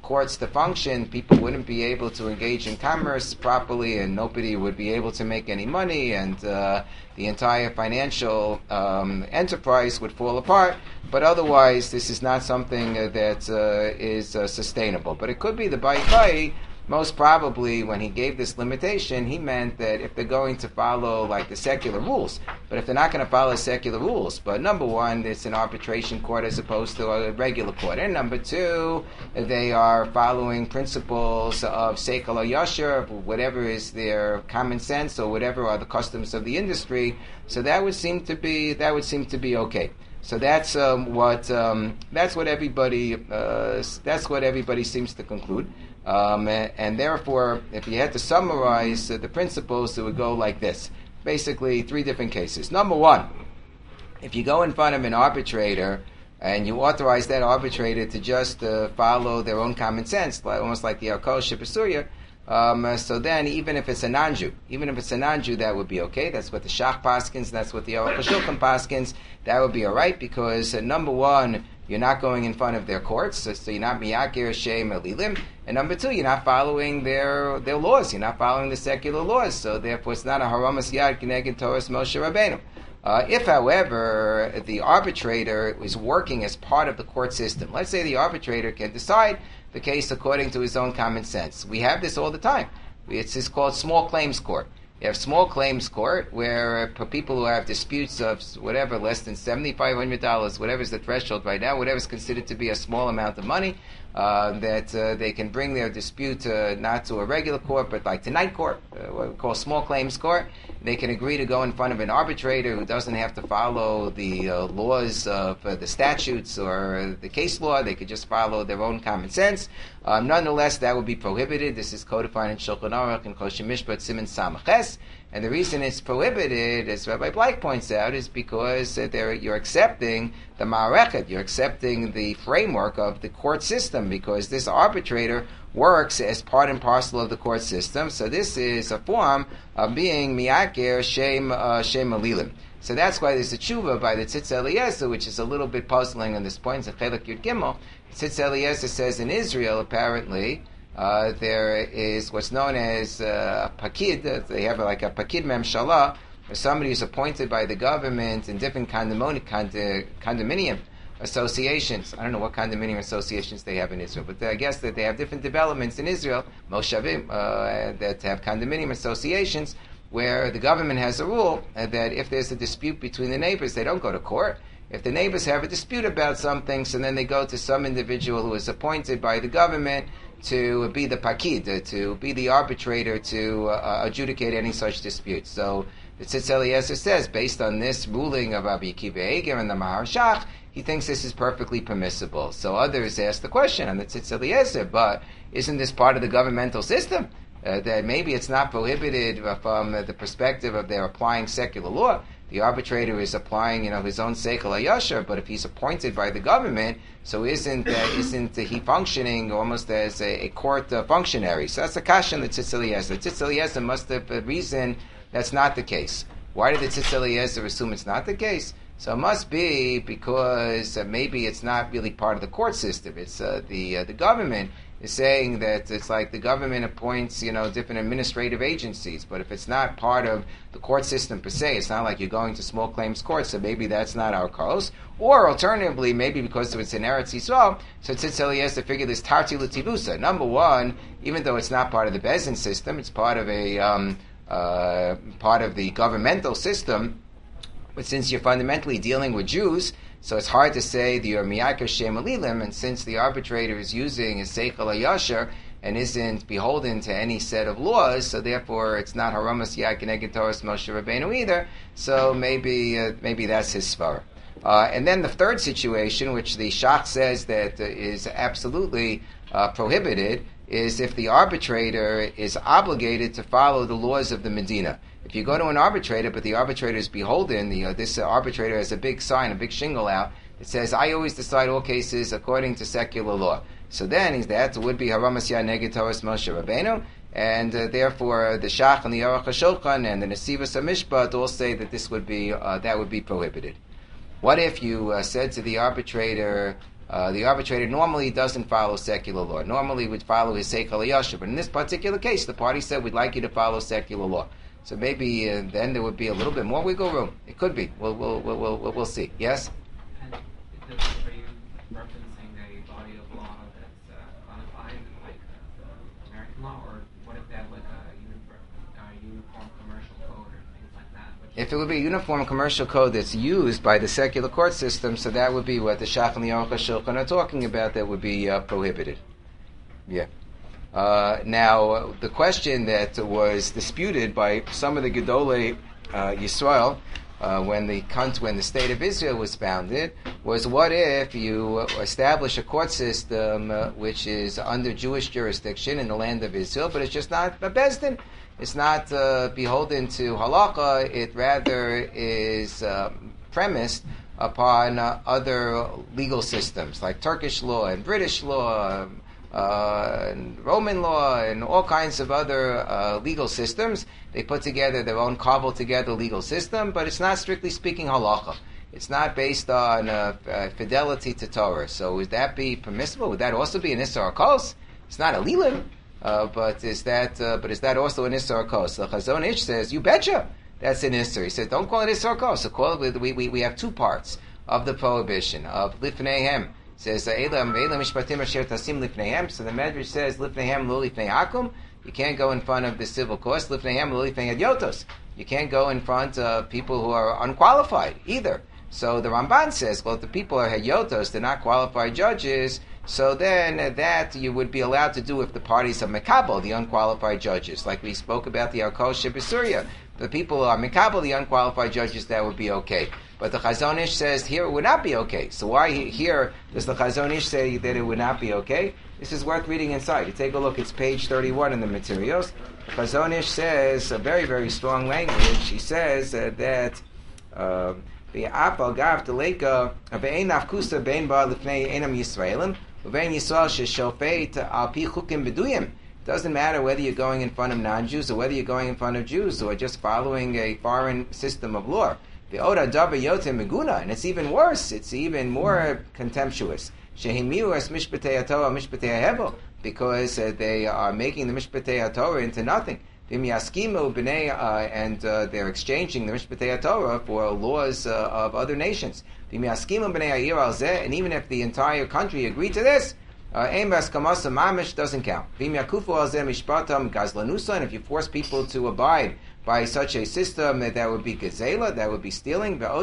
courts to function, people wouldn't be able to engage in commerce properly, and nobody would be able to make any money, and uh, the entire financial um, enterprise would fall apart. But otherwise, this is not something uh, that uh, is uh, sustainable. But it could be the Bai Bai. Most probably, when he gave this limitation, he meant that if they're going to follow like the secular rules, but if they're not going to follow secular rules, but number one, it's an arbitration court as opposed to a regular court, and number two, they are following principles of seichel hayasher, whatever is their common sense or whatever are the customs of the industry. So that would seem to be that would seem to be okay. So that's um, what um, that's what everybody uh, that's what everybody seems to conclude. Um, and, and therefore, if you had to summarize uh, the principles, it would go like this. Basically, three different cases. Number one, if you go in front of an arbitrator and you authorize that arbitrator to just uh, follow their own common sense, like, almost like the Alkol Shibasuria, um, uh, so then even if it's a non-Jew, even if it's a non-Jew, that would be okay. That's what the Shach paskins, that's what the Aruch HaShulchan paskins, that would be all right, because uh, number one, you're not going in front of their courts, so, so you're not miyakir shem elilim. And number two, you're not following their their laws. You're not following the secular laws. So therefore, it's not a haramas yad keneged Torah Moshe Rabbeinu. Uh, if, however, the arbitrator is working as part of the court system, let's say the arbitrator can decide the case according to his own common sense. We have this all the time. It's, it's called small claims court. You have small claims court where for people who have disputes of whatever, less than seven thousand five hundred dollars, whatever is the threshold right now, whatever is considered to be a small amount of money, uh, that uh, they can bring their dispute uh, not to a regular court, but like to night court, uh, what we call small claims court. They can agree to go in front of an arbitrator who doesn't have to follow the uh, laws of uh, the statutes or the case law. They could just follow their own common sense. Um, nonetheless, that would be prohibited. This is codified in Shulchan Aruch and Kosher Mishpat Siman Samaches. And the reason it's prohibited, as Rabbi Bleich points out, is because uh, you're accepting the ma'arechet, you're accepting the framework of the court system, because this arbitrator works as part and parcel of the court system. So this is a form of being miyakir shem uh, shem alilim. So that's why there's a tshuva by the Tzitz Eliezer, which is a little bit puzzling on this point. It's a Chelek Yud Gimel. Tzitz Eliezer says in Israel, apparently, Uh, there is what's known as uh, pakid. They have like a pakid memshala, where somebody is appointed by the government in different condominium, condominium associations. I don't know what condominium associations they have in Israel, but I guess that they have different developments in Israel, moshavim, uh, that have condominium associations, where the government has a rule uh, that if there's a dispute between the neighbors, they don't go to court. If the neighbors have a dispute about something, so then they go to some individual who is appointed by the government to be the pakid, to be the arbitrator to uh, adjudicate any such disputes. So the Tzitz Eliezer says, based on this ruling of Rabbi Akiva Eiger and the Maharshach, he thinks this is perfectly permissible. So others ask the question on the Tzitz Eliezer, but isn't this part of the governmental system? Uh, that maybe it's not prohibited from uh, the perspective of their applying secular law. The arbitrator is applying, you know, his own seichel hayasher, but if he's appointed by the government, so isn't uh, isn't uh, he functioning almost as a, a court uh, functionary? So that's the kasha in the Tzitz Eliezer. The Tzitz Eliezer must have uh, reasoned that's not the case. Why did the Tzitz Eliezer assume it's not the case? So it must be because uh, maybe it's not really part of the court system. It's uh, the uh, the government is saying that it's like the government appoints, you know, different administrative agencies, but if it's not part of the court system per se, it's not like you're going to small claims court, so maybe that's not our cause. Or alternatively, maybe because it's in Eretz Yisrael, so Tzitz Eliezer figure this tarti l'tivusa. Number one, even though it's not part of the Bezin system, it's part of a um, uh, part of the governmental system, but since you're fundamentally dealing with Jews, so it's hard to say the you're miyakir shem alilim, and since the arbitrator is using a seichel hayasher and isn't beholden to any set of laws, so therefore it's not haramas yad keneged Torah Moshe Rabbeinu either. So maybe uh, maybe that's his svara. Uh, and then the third situation, which the Shach says that uh, is absolutely uh, prohibited, is if the arbitrator is obligated to follow the laws of the Medina. If you go to an arbitrator, but the arbitrator is beholden, the, uh, this uh, arbitrator has a big sign, a big shingle out, it says, I always decide all cases according to secular law. So then that would be haramas yad neged Torah Moshe Rabbeinu, and uh, therefore uh, the Shach and the Aruch HaShulchan and the Nesivos HaMishpat all say that this would be uh, that would be prohibited. What if you uh, said to the arbitrator, uh, Uh, the arbitrator normally doesn't follow secular law. Normally would follow his Seichel HaYashar. But in this particular case, the party said, we'd like you to follow secular law. So maybe uh, then there would be a little bit more wiggle room. It could be. We'll, we'll, we'll, we'll, we'll see. Yes? And is this, are you referencing a body of law that's uh, codified, like uh, the American law, or what if they have like a uniform, uh, uniform commercial code or things like that? If it would be a uniform commercial code that's used by the secular court system, so that would be what the Shach and the Aruch HaShulchan are talking about, that would be uh, prohibited. Yeah. Uh, now, the question that was disputed by some of the Gedolei uh, Yisrael uh, when the when the state of Israel was founded was, what if you establish a court system uh, which is under Jewish jurisdiction in the land of Israel, but it's just not a Beis Din? It's not uh, beholden to halacha. It rather is uh, premised upon uh, other legal systems like Turkish law and British law, uh, and Roman law, and all kinds of other uh, legal systems. They put together their own cobbled together legal system, but it's not strictly speaking halacha. It's not based on uh, uh, fidelity to Torah. So would that be permissible? Would that also be an Issur HaKos? It's not a lilim. Uh, but is that uh, but is that also an Issur HaKos? The Chazon Ish says, you betcha, that's an Issur. He says, don't call it Issur HaKos. So call it, we, we, we have two parts of the prohibition, of Lifneihem. It says, Elam Mishpatim Asher Tasim Lifneihem. So the Medrash says, Lifneihem Lo Lifnei Akum. You can't go in front of the civil courts. Lifneihem Lo Lifnei Adyotos. You can't go in front of people who are unqualified either. So the Ramban says, well, if the people are Hadyotos, they're not qualified judges, so then uh, that you would be allowed to do if the parties are Mekabel, the unqualified judges. Like we spoke about the Arkosh B'Surya. The people who are Mekabel, the unqualified judges, that would be okay. But the Chazon Ish says here it would not be okay. So why here does the Chazon Ish say that it would not be okay? This is worth reading inside. You take a look, it's page thirty-one in the materials. Chazon Ish says a very, very strong language. He says uh, that... Uh, the apal gav deleka ve'ein nafkusa bein ba lifnei enam Yisraelim uvein Yisrael sheshofet al pi chukim beduyim. Doesn't matter whether you're going in front of non-Jews or whether you're going in front of Jews who are just following a foreign system of law. The oda daber yotem meguna, and it's even worse. It's even more contemptuous. Shehimiu es mishpatei haTorah mishpatei hahevel, because uh, they are making the mishpatei haTorah into nothing. And uh, they're exchanging the Mishpatei HaTorah for laws uh, of other nations. And even if the entire country agreed to this, Mamish doesn't count. And if you force people to abide by such a system, that would be Gezela, that would be stealing. The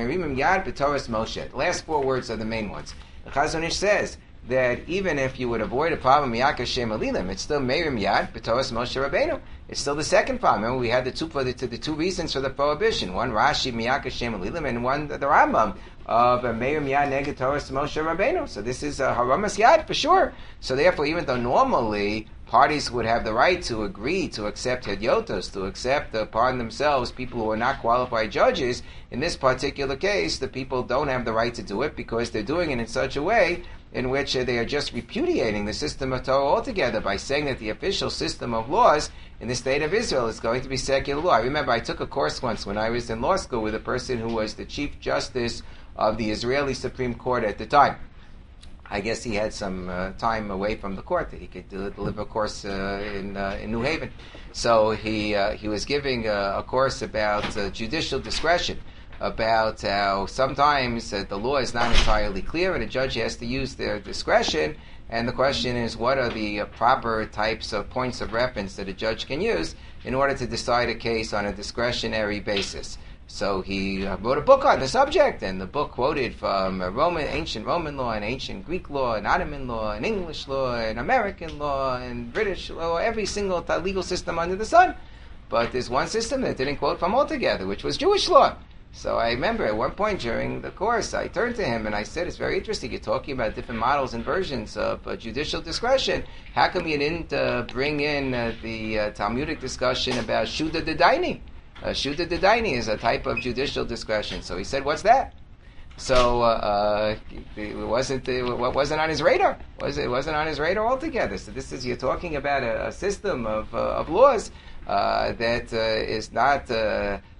last four words are the main ones. The Chazon Ish says that even if you would avoid a problem, it's still Meirim Yad, B'Toras Moshe Rabbeinu. It's still the second problem. Remember, we had the two for the, the two reasons for the prohibition. One Rashi Miyaka Shem Elilim, and one the Rambam of Meir Miyad Neged Toras Moshe Rabbeinu. So this is a Haramas Yad for sure. So therefore, even though normally parties would have the right to agree to accept Hedyotos, to accept upon themselves people who are not qualified judges, in this particular case, the people don't have the right to do it because they're doing it in such a way in which uh, they are just repudiating the system of Torah altogether by saying that the official system of laws in the state of Israel is going to be secular law. I remember I took a course once when I was in law school with a person who was the Chief Justice of the Israeli Supreme Court at the time. I guess he had some uh, time away from the court that he could uh, deliver a course uh, in uh, in New Haven. So he uh, he was giving a, a course about uh, judicial discretion, about how sometimes uh, the law is not entirely clear and a judge has to use their discretion, and the question is, what are the uh, proper types of points of reference that a judge can use in order to decide a case on a discretionary basis. So he uh, wrote a book on the subject, and the book quoted from uh, Roman, ancient Roman law, and ancient Greek law, and Ottoman law, and English law, and American law, and British law, every single t- legal system under the sun. But there's one system that didn't quote from altogether, which was Jewish law. So I remember at one point during the course, I turned to him and I said, it's very interesting, you're talking about different models and versions of uh, judicial discretion. How come you didn't uh, bring in uh, the uh, Talmudic discussion about Shuda Dedaini? Uh, Shuda Dedaini is a type of judicial discretion. So he said, what's that? So uh, uh, it wasn't it wasn't on his radar. Was it wasn't on his radar altogether. So this is, you're talking about a, a system of uh, of laws uh, that uh, is not uh,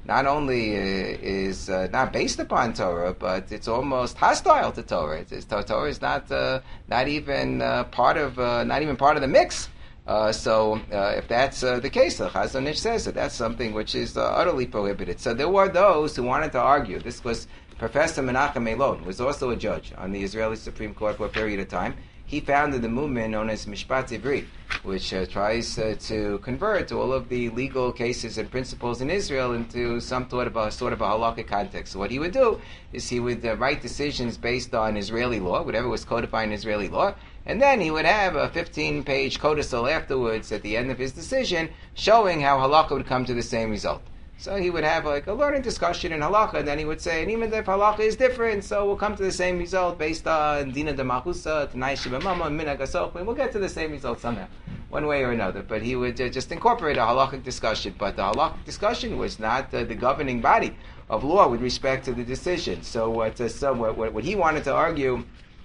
not only uh, is uh, not based upon Torah, but it's almost hostile to Torah. It's, it's, Torah is not uh, not even uh, part of uh, not even part of the mix. Uh, so uh, if that's uh, the case, the Chazon Ish says that that's something which is uh, utterly prohibited. So there were those who wanted to argue. This was Professor Menachem Elon, who was also a judge on the Israeli Supreme Court for a period of time. He founded the movement known as Mishpat Ivri, which uh, tries uh, to convert all of the legal cases and principles in Israel into some sort of a sort of a halakhic context. So what he would do is he would uh, write decisions based on Israeli law, whatever was codified in Israeli law, and then he would have a fifteen-page codicil afterwards at the end of his decision showing how halakha would come to the same result. So he would have like a learning discussion in halakha, and then he would say, and even if halakha is different, so we'll come to the same result based on dina de machusa, tanai shibamama, minhag hasoch, and we'll get to the same result somehow, one way or another. But he would uh, just incorporate a halakhic discussion. But the halakhic discussion was not uh, the governing body of law with respect to the decision. So what, uh, so what, what, what he wanted to argue,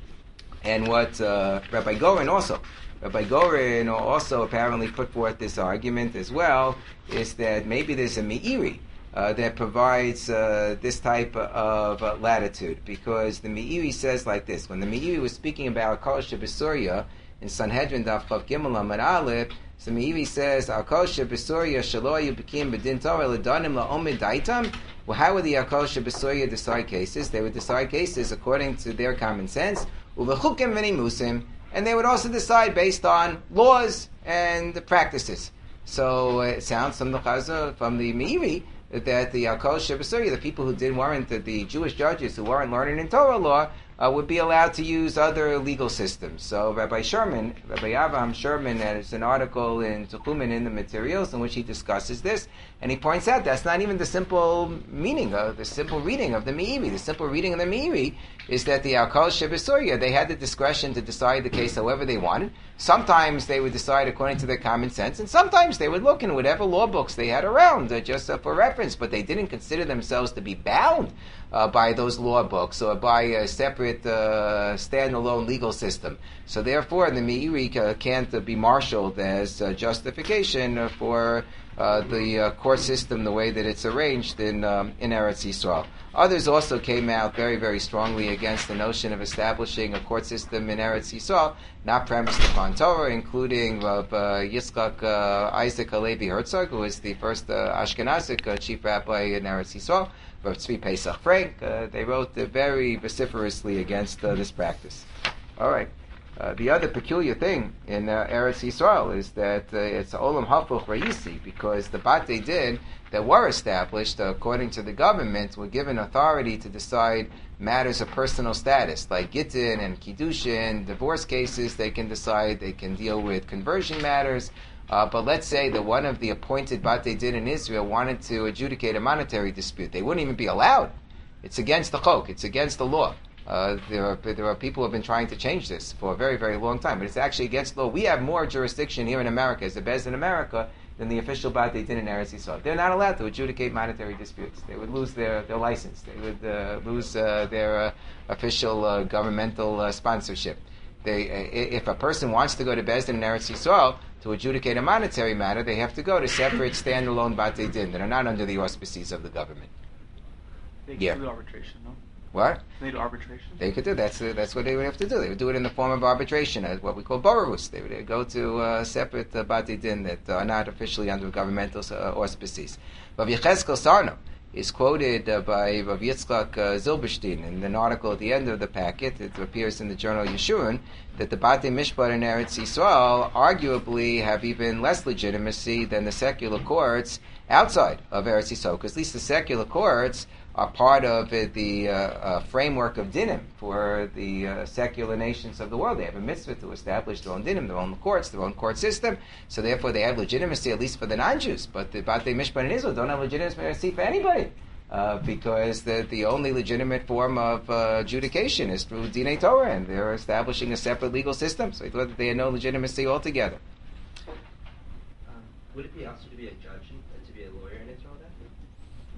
and what uh, Rabbi Goren also, Rabbi Goren also apparently put forth this argument as well, is that maybe there's a Meiri uh, that provides uh, this type of uh, latitude, because the Meiri says like this. When the Meiri was speaking about Kol Shebesurya in Sanhedrin Daf Chav Gimel Amud Aleph, so the Meiri says, Al Kol Shebesurya Shalo Yubikim B'Din Torah L'Danim La'omid Daitam. Well, how would the Al Kol Shebesurya decide cases? They would decide cases according to their common sense, Uvechukim V'Nimusim, and they would also decide based on laws and practices. So uh, it sounds from the Chazal, from the Meiri, that the Al Kol Shebesurya, the people who didn't weren't the, the Jewish judges who weren't learning in Torah law, uh, would be allowed to use other legal systems. So Rabbi Sherman, Rabbi Avraham Sherman, has an article in Techumen in the materials in which he discusses this, and he points out that's not even the simple meaning of the simple reading of the Meiri. The simple reading of the Meiri is that the Al Kol Shebesurya, they had the discretion to decide the case however they wanted. Sometimes they would decide according to their common sense, and sometimes they would look in whatever law books they had around, uh, just uh, for reference, but they didn't consider themselves to be bound uh, by those law books or by a separate uh, standalone legal system. So therefore, the Meiri uh, can't uh, be marshaled as uh, justification uh, for uh, the uh, court system the way that it's arranged in um, in Eretz Yisrael. Others also came out very, very strongly against the notion of establishing a court system in Eretz Yisrael, not premised upon Torah, including Rav uh, Yitzchak uh, Isaac Halevi Herzog, who is the first uh, Ashkenazic uh, chief rabbi in Eretz Yisrael, Rav Tzvi Pesach Frank. Uh, they wrote uh, very vociferously against uh, this practice. All right. Uh, the other peculiar thing in uh, Eretz Yisrael is that uh, it's Olam Hafuch Ra'isi, because the Batei Din that were established, uh, according to the government, were given authority to decide matters of personal status, like Gittin and Kiddushin, divorce cases. They can decide, they can deal with conversion matters. Uh, but let's say that one of the appointed Batei Din in Israel wanted to adjudicate a monetary dispute. They wouldn't even be allowed. It's against the chok. It's against the law. Uh, there are there are people who have been trying to change this for a very, very long time, but it's actually against law. We have more jurisdiction here in America, as the Bez in America, than the official Batei Din in Eretz Yisrael. They're not allowed to adjudicate monetary disputes. They would lose their, their license. They would uh, lose uh, their uh, official uh, governmental uh, sponsorship. They, uh, if a person wants to go to Bez Din in Eretz Yisrael to adjudicate a monetary matter, they have to go to separate standalone Batei Din that are not under the auspices of the government. They can Yeah. do arbitration, no? What? They do arbitration. They could do that's uh, that's what they would have to do. They would do it in the form of arbitration, as what we call borarus. They would uh, go to uh, separate uh, Batei Din that are not officially under governmental uh, auspices. Rav Yechezkel Sarno is quoted uh, by Rav Yitzchak uh, Zilberstein in an article at the end of the packet. It appears in the journal Yeshurun that the Batei Mishpat in Eretz Yisrael arguably have even less legitimacy than the secular courts outside of Eretz Yisrael, because at least the secular courts are part of uh, the uh, uh, framework of dinim for the uh, secular nations of the world. They have a mitzvah to establish their own dinim, their own courts, their own court system. So therefore they have legitimacy, at least for the non-Jews. But the Batei Mishpat in Israel don't have legitimacy for anybody. Uh, because the the only legitimate form of uh, adjudication is through Dinei Torah, and they're establishing a separate legal system. So they thought that they had no legitimacy altogether. Um, would it be also to be a judge and to be a lawyer in Israel then?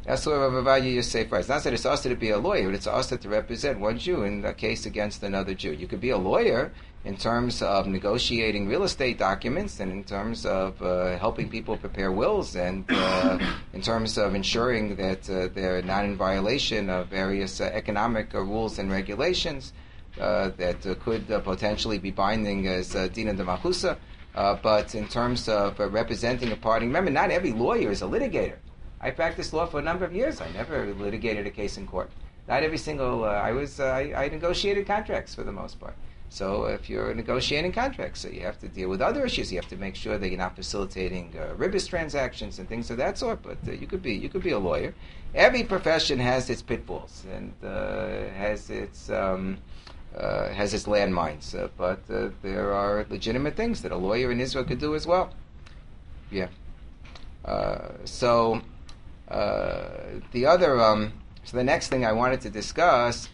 That's what Rav Avaya Yosef writes. It's not that it's also to be a lawyer, but it's also to represent one Jew in a case against another Jew. You could be a lawyer in terms of negotiating real estate documents and in terms of uh, helping people prepare wills and uh, in terms of ensuring that uh, they're not in violation of various uh, economic uh, rules and regulations uh, that uh, could uh, potentially be binding as uh, Dina de Machusa. Uh, but in terms of uh, representing a party, remember, not every lawyer is a litigator. I practiced law for a number of years. I never litigated a case in court. Not every single. Uh, I was. Uh, I, I negotiated contracts for the most part. So if you're negotiating contracts, so you have to deal with other issues. You have to make sure that you're not facilitating uh, ribis transactions and things of that sort. But uh, you could be. You could be a lawyer. Every profession has its pitfalls and uh, has its. Um, uh, has its landmines. Uh, but uh, there are legitimate things that a lawyer in Israel could do as well. Yeah. Uh, so. Uh, the other, um, so the next thing I wanted to discuss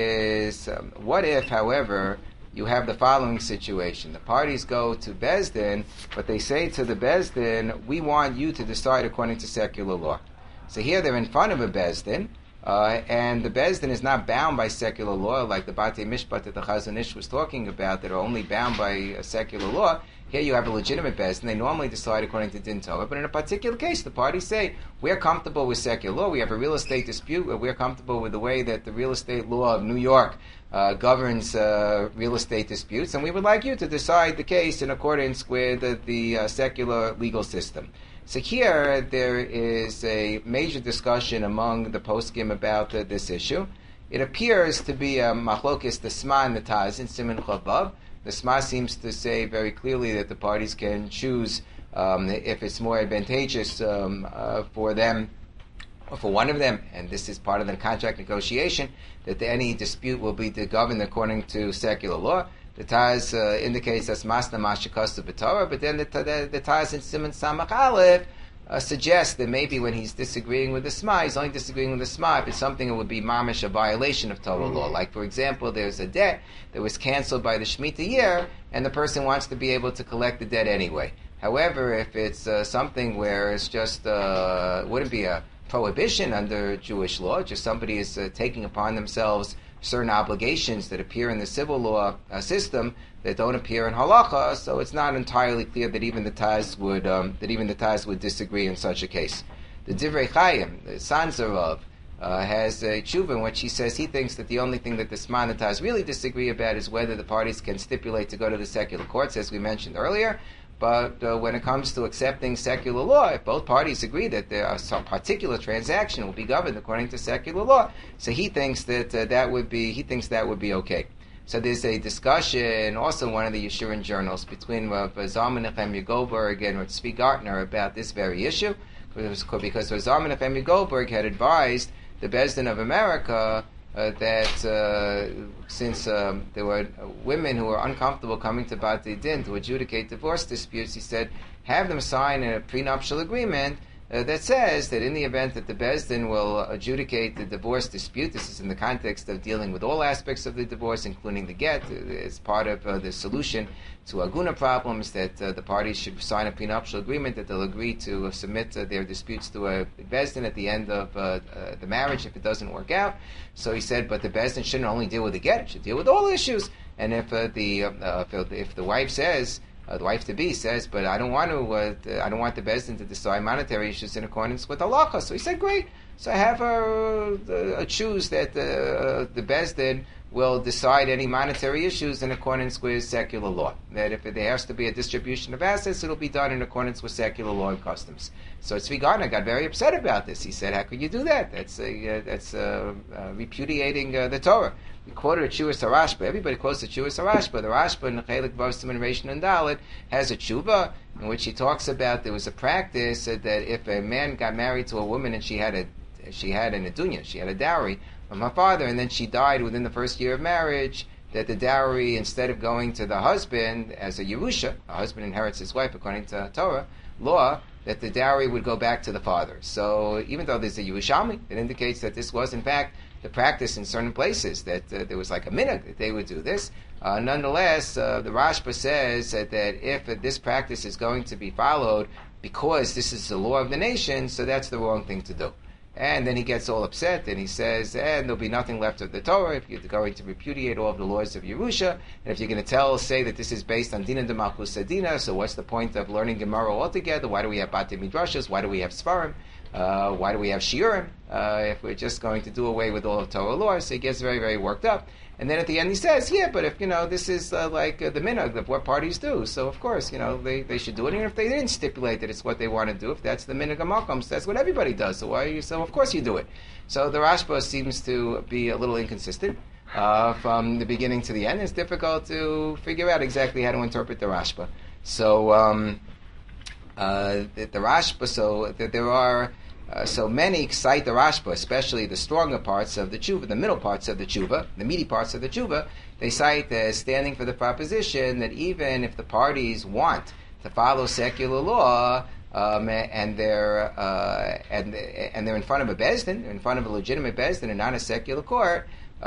is um, what if, however, you have the following situation. The parties go to Beis Din, but they say to the Beis Din, we want you to decide according to secular law. So here they're in front of a Beis Din, uh, and the Beis Din is not bound by secular law like the Batei Mishpat that the Chazon Ish was talking about that are only bound by uh, secular law. Here you have a legitimate Beis Din. They normally decide according to Din Torah, but in a particular case, the parties say, we're comfortable with secular law, we have a real estate dispute, we're comfortable with the way that the real estate law of New York uh, governs uh, real estate disputes, and we would like you to decide the case in accordance with uh, the uh, secular legal system. So here, there is a major discussion among the poskim about uh, this issue. It appears to be a machlokes the Sma and the Taz in Siman Chavav. The Sma seems to say very clearly that the parties can choose um, if it's more advantageous um, uh, for them or for one of them, and this is part of the contract negotiation, that any dispute will be governed according to secular law. The Taz uh, indicates that's Masna Mashikosta B'Torah, but then the, the, the Taz in Siman Samach Aleph uh, suggests that maybe when he's disagreeing with the Sma, he's only disagreeing with the Sma if it's something that would be mamish, a violation of Torah law. Like, for example, there's a debt that was canceled by the Shemitah year, and the person wants to be able to collect the debt anyway. However, if it's uh, something where it's just, uh, wouldn't be a prohibition under Jewish law, just somebody is uh, taking upon themselves certain obligations that appear in the civil law uh, system that don't appear in halacha, so it's not entirely clear that even the Taz would um, that even the Taz would disagree in such a case. The Divrei Chaim, the Sanzarov, uh, has a tshuva in which he says he thinks that the only thing that the Sma and the Taz really disagree about is whether the parties can stipulate to go to the secular courts, as we mentioned earlier. But uh, when it comes to accepting secular law, if both parties agree that there are some particular transaction will be governed according to secular law, so he thinks that uh, that would be he thinks that would be okay. So there's a discussion also in one of the Yeshurun journals between Rav Zalman Nechemia Goldberg and Rav Tzvi Gartner about this very issue, because Rav Zalman Nechemia Goldberg had advised the Beis Din of America Uh, that uh, since um, there were women who were uncomfortable coming to Batei Din to adjudicate divorce disputes, he said, have them sign a prenuptial agreement uh, that says that in the event that the Beis Din will adjudicate the divorce dispute, this is in the context of dealing with all aspects of the divorce, including the get, uh, as part of uh, the solution to aguna problems, that uh, the parties should sign a prenuptial agreement that they'll agree to uh, submit uh, their disputes to a Beis Din at the end of uh, uh, the marriage if it doesn't work out. So he said, but the Beis Din shouldn't only deal with the get, it should deal with all issues. And if uh, the uh, if, if the wife says, Uh, the wife to be says, but I don't want to. Uh, I don't want the Beis Din to decide monetary issues in accordance with halacha. So he said, great. So have her uh, choose that uh, the Beis Din will decide any monetary issues in accordance with secular law. That if there has to be a distribution of assets, it'll be done in accordance with secular law and customs. So Tzvi Gartner got very upset about this. He said, how could you do that? That's uh, that's uh, uh, repudiating uh, the Torah. He quoted a Chuas HaRashba. Everybody quotes the Chuas HaRashba. The Rashba in Chelik Vav Siman Reish and Dalet has a tshuva in which he talks about there was a practice uh, that if a man got married to a woman and she had a she had an adunya, she had a dowry from her father, and then she died within the first year of marriage, that the dowry, instead of going to the husband as a Yerusha, a husband inherits his wife according to Torah law, that the dowry would go back to the father. So even though there's a Yerushalmi, it indicates that this was in fact the practice in certain places, that uh, there was like a minhag that they would do this. Uh, nonetheless, uh, the Rashba says that, that if uh, this practice is going to be followed because this is the law of the nation, so that's the wrong thing to do. And then he gets all upset and he says, and there'll be nothing left of the Torah if you're going to repudiate all of the laws of Yerusha, and if you're going to tell, say that this is based on Dina de Malchus Sedina, so what's the point of learning Gemara altogether? Why do we have Bate Midrashas? Why do we have Sfarim? Uh, why do we have Shiurim? Uh, if we're just going to do away with all of Torah laws? So he gets very, very worked up. And then at the end he says, yeah, but if, you know, this is uh, like uh, the minhag of what parties do, so of course, you know, they, they should do it. And if they didn't stipulate that it's what they want to do, if that's the minhag of Malkams, that's what everybody does, so why are you, so of course you do it. So the Rashba seems to be a little inconsistent uh, from the beginning to the end. It's difficult to figure out exactly how to interpret the Rashba. So um, uh, the, the Rashba, so that there are Uh, so many cite the Rashba, especially the stronger parts of the tshuva, the middle parts of the tshuva, the meaty parts of the tshuva, they cite as standing for the proposition that even if the parties want to follow secular law, um, and they're uh, and and they're in front of a bezdin, in front of a legitimate bezdin, and not a secular court,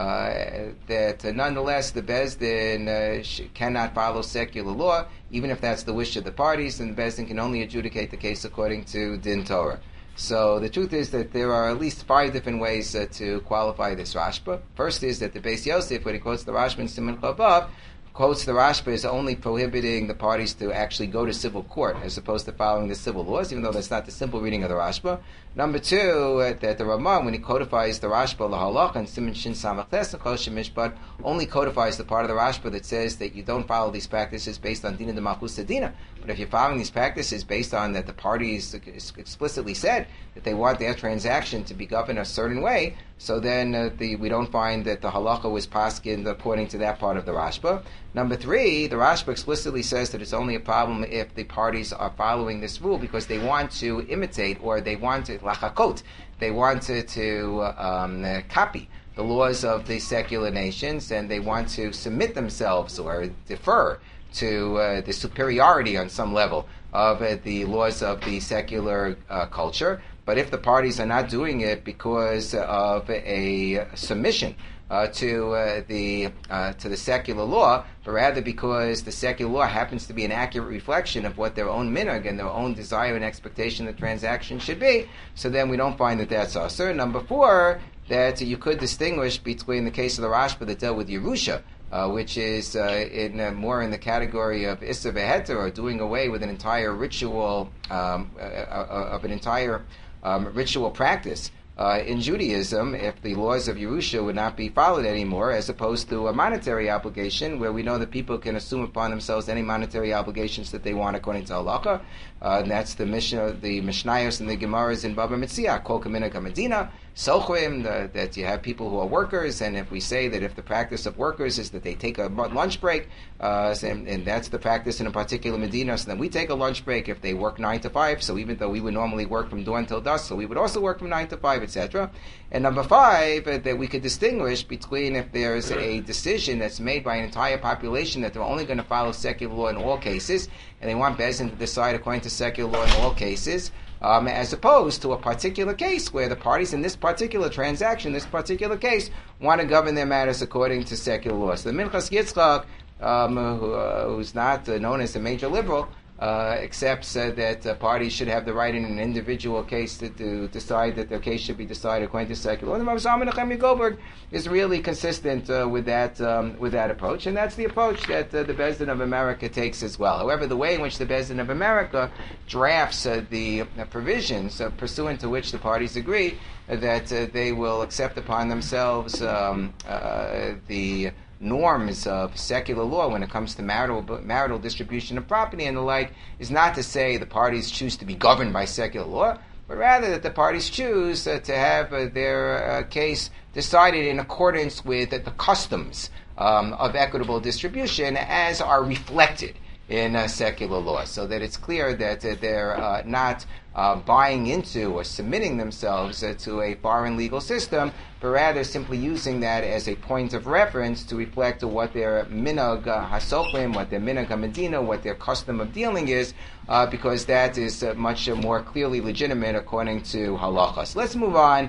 uh, that uh, nonetheless the bezdin uh, sh- cannot follow secular law, even if that's the wish of the parties, and the bezdin can only adjudicate the case according to din Torah. So the truth is that there are at least five different ways uh, to qualify this Rashba. First is that the Beis Yosef, when he quotes the Rashba in Siman Chavav, quotes the Rashba as only prohibiting the parties to actually go to civil court as opposed to following the civil laws, even though that's not the simple reading of the Rashba. Number two, uh, that the Ramah, when he codifies the Rashba, the Halach, and Siman Shin Samach Tes, and Kol Shemishpat, only codifies the part of the Rashba that says that you don't follow these practices based on Dina de Malchus Sedina. But if you're following these practices based on that the parties explicitly said that they want their transaction to be governed a certain way, so then uh, the, we don't find that the halacha was paskined according to that part of the Rashba. Number three, the Rashba explicitly says that it's only a problem if the parties are following this rule because they want to imitate or they want to, lachakot, they want to, to um, uh, copy the laws of the secular nations, and they want to submit themselves or defer to uh, the superiority on some level of uh, the laws of the secular uh, culture. But if the parties are not doing it because of a submission uh, to uh, the uh, to the secular law, but rather because the secular law happens to be an accurate reflection of what their own minhag and their own desire and expectation the transaction should be, so then we don't find that that's usher. Number four, that you could distinguish between the case of the Rashba that dealt with Yerusha, Uh, which is uh, in uh, more in the category of Issa V'Heter, or doing away with an entire ritual, um, uh, uh, of an entire um, ritual practice uh, in Judaism, if the laws of Yerusha would not be followed anymore, as opposed to a monetary obligation, where we know that people can assume upon themselves any monetary obligations that they want according to halacha. Uh, and that's the Mishnah, the Mishnayos and the Gemaras in Bava Metzia, Kol Kamina Kamadina, Sochrim, that you have people who are workers, and if we say that if the practice of workers is that they take a lunch break, uh, and, and that's the practice in a particular Medina, so then we take a lunch break if they work nine to five, so even though we would normally work from dawn till dusk, so we would also work from nine to five, et cetera. And number five, uh, that we could distinguish between if there's a decision that's made by an entire population that they're only going to follow secular law in all cases, and they want Bezdin to decide according to secular law in all cases, Um, as opposed to a particular case where the parties in this particular transaction, this particular case, want to govern their matters according to secular law. So the Minchas Yitzchak, um, who, uh, who's not uh, known as a major liberal, uh, accepts uh, that uh, parties should have the right in an individual case to, to decide that their case should be decided according to secular law. And Rav Zalman Nechemia Goldberg is really consistent uh, with that um, with that approach, and that's the approach that uh, the Bezdin of America takes as well. However, the way in which the Bezdin of America drafts uh, the uh, provisions uh, pursuant to which the parties agree uh, that uh, they will accept upon themselves um, uh, the norms of secular law when it comes to marital marital distribution of property and the like, is not to say the parties choose to be governed by secular law, but rather that the parties choose uh, to have uh, their uh, case decided in accordance with uh, the customs um, of equitable distribution as are reflected in uh, secular law, so that it's clear that uh, they're uh, not uh, buying into or submitting themselves uh, to a foreign legal system, but rather simply using that as a point of reference to reflect what their minhag hasochim, what their minhag medina, what their custom of dealing is, uh, because that is uh, much uh, more clearly legitimate according to halacha. So let's move on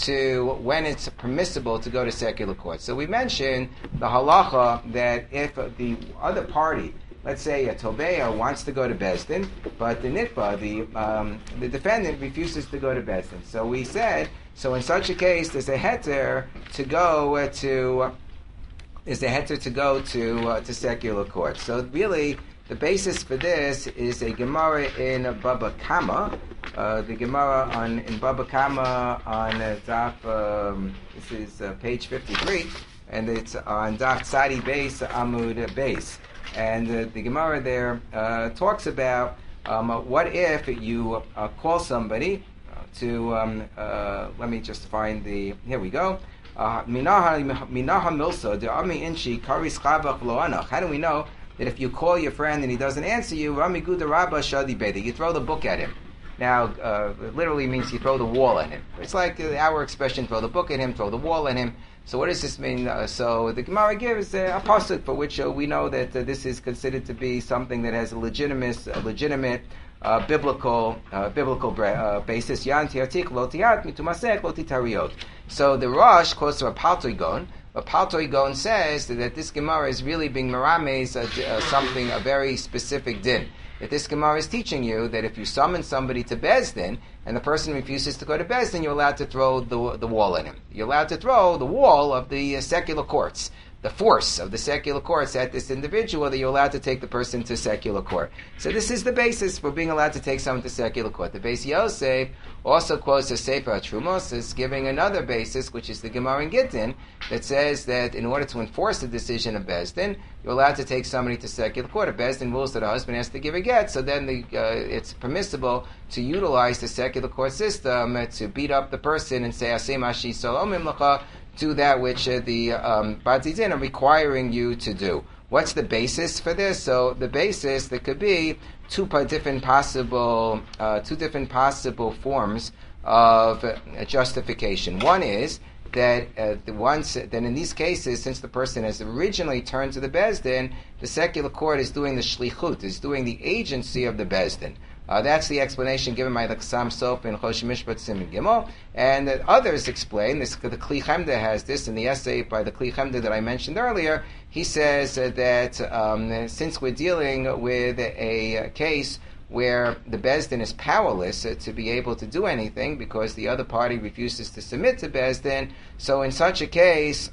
to when it's permissible to go to secular court. So we mentioned the halacha that if the other party let's say a Tobeya wants to go to Bezdin, but the Nitba, the um, the defendant, refuses to go to Bezdin. So we said, so in such a case, there's a heter to go uh, to, is a heter to go to uh, to secular court. So really, the basis for this is a Gemara in Baba Kama, uh, the Gemara on in Baba Kama on uh, Daf. Um, this is uh, page fifty-three, and it's on Daf Tzadi Beis Amud Beis. And uh, the Gemara there uh, talks about um, uh, what if you uh, call somebody uh, to, um, uh, let me just find the, here we go. Minaha milsa de ami inchi karis chavach lo anach. How do we know that if you call your friend and he doesn't answer you, rami guda rabba shadi bedi, you throw the book at him? Now, uh, it literally means you throw the wall at him. It's like uh, our expression, throw the book at him, throw the wall at him. So what does this mean? Uh, so the Gemara gives uh, a pasuk for which uh, we know that uh, this is considered to be something that has a legitimate, a legitimate uh, biblical uh, biblical uh, basis. Yan tiatik lo tiat mitumasek lo titariot. So the Rosh quotes from a Paltoigon. A Paltoigon says that this Gemara is really being merames uh, uh, something, a very specific din. That this Gemara is teaching you that if you summon somebody to Bezdin and the person refuses to go to Bezdin, you're allowed to throw the the wall at him. You're allowed to throw the wall of the uh, secular courts, the force of the secular courts at this individual, that you're allowed to take the person to secular court. So this is the basis for being allowed to take someone to secular court. The Beis Yosef also quotes a Sefer Trumos as giving another basis, which is the Gemara in Gittin, that says that in order to enforce the decision of Bezdin, you're allowed to take somebody to secular court. If Bezdin rules that a husband has to give a get, so then the, uh, it's permissible to utilize the secular court system uh, to beat up the person and say, Asem Ashi Solomim Lacha, do that which uh, the um, Badzidin are requiring you to do. What's the basis for this? So the basis, there could be two different possible, uh, two different possible forms of uh, justification. One is that uh, the ones that in these cases, since the person has originally turned to the Bezdin, the secular court is doing the shlichut, is doing the agency of the Bezdin. Uh, that's the explanation given by the Chassam Sof in Chosh Mishpat Siman Gimel, and uh, others explain this. The Kli Chemda has this in the essay by the Kli Chemda that I mentioned earlier. He says uh, that um, since we're dealing with a, a case where the Bezdin is powerless uh, to be able to do anything because the other party refuses to submit to Bezdin, so in such a case,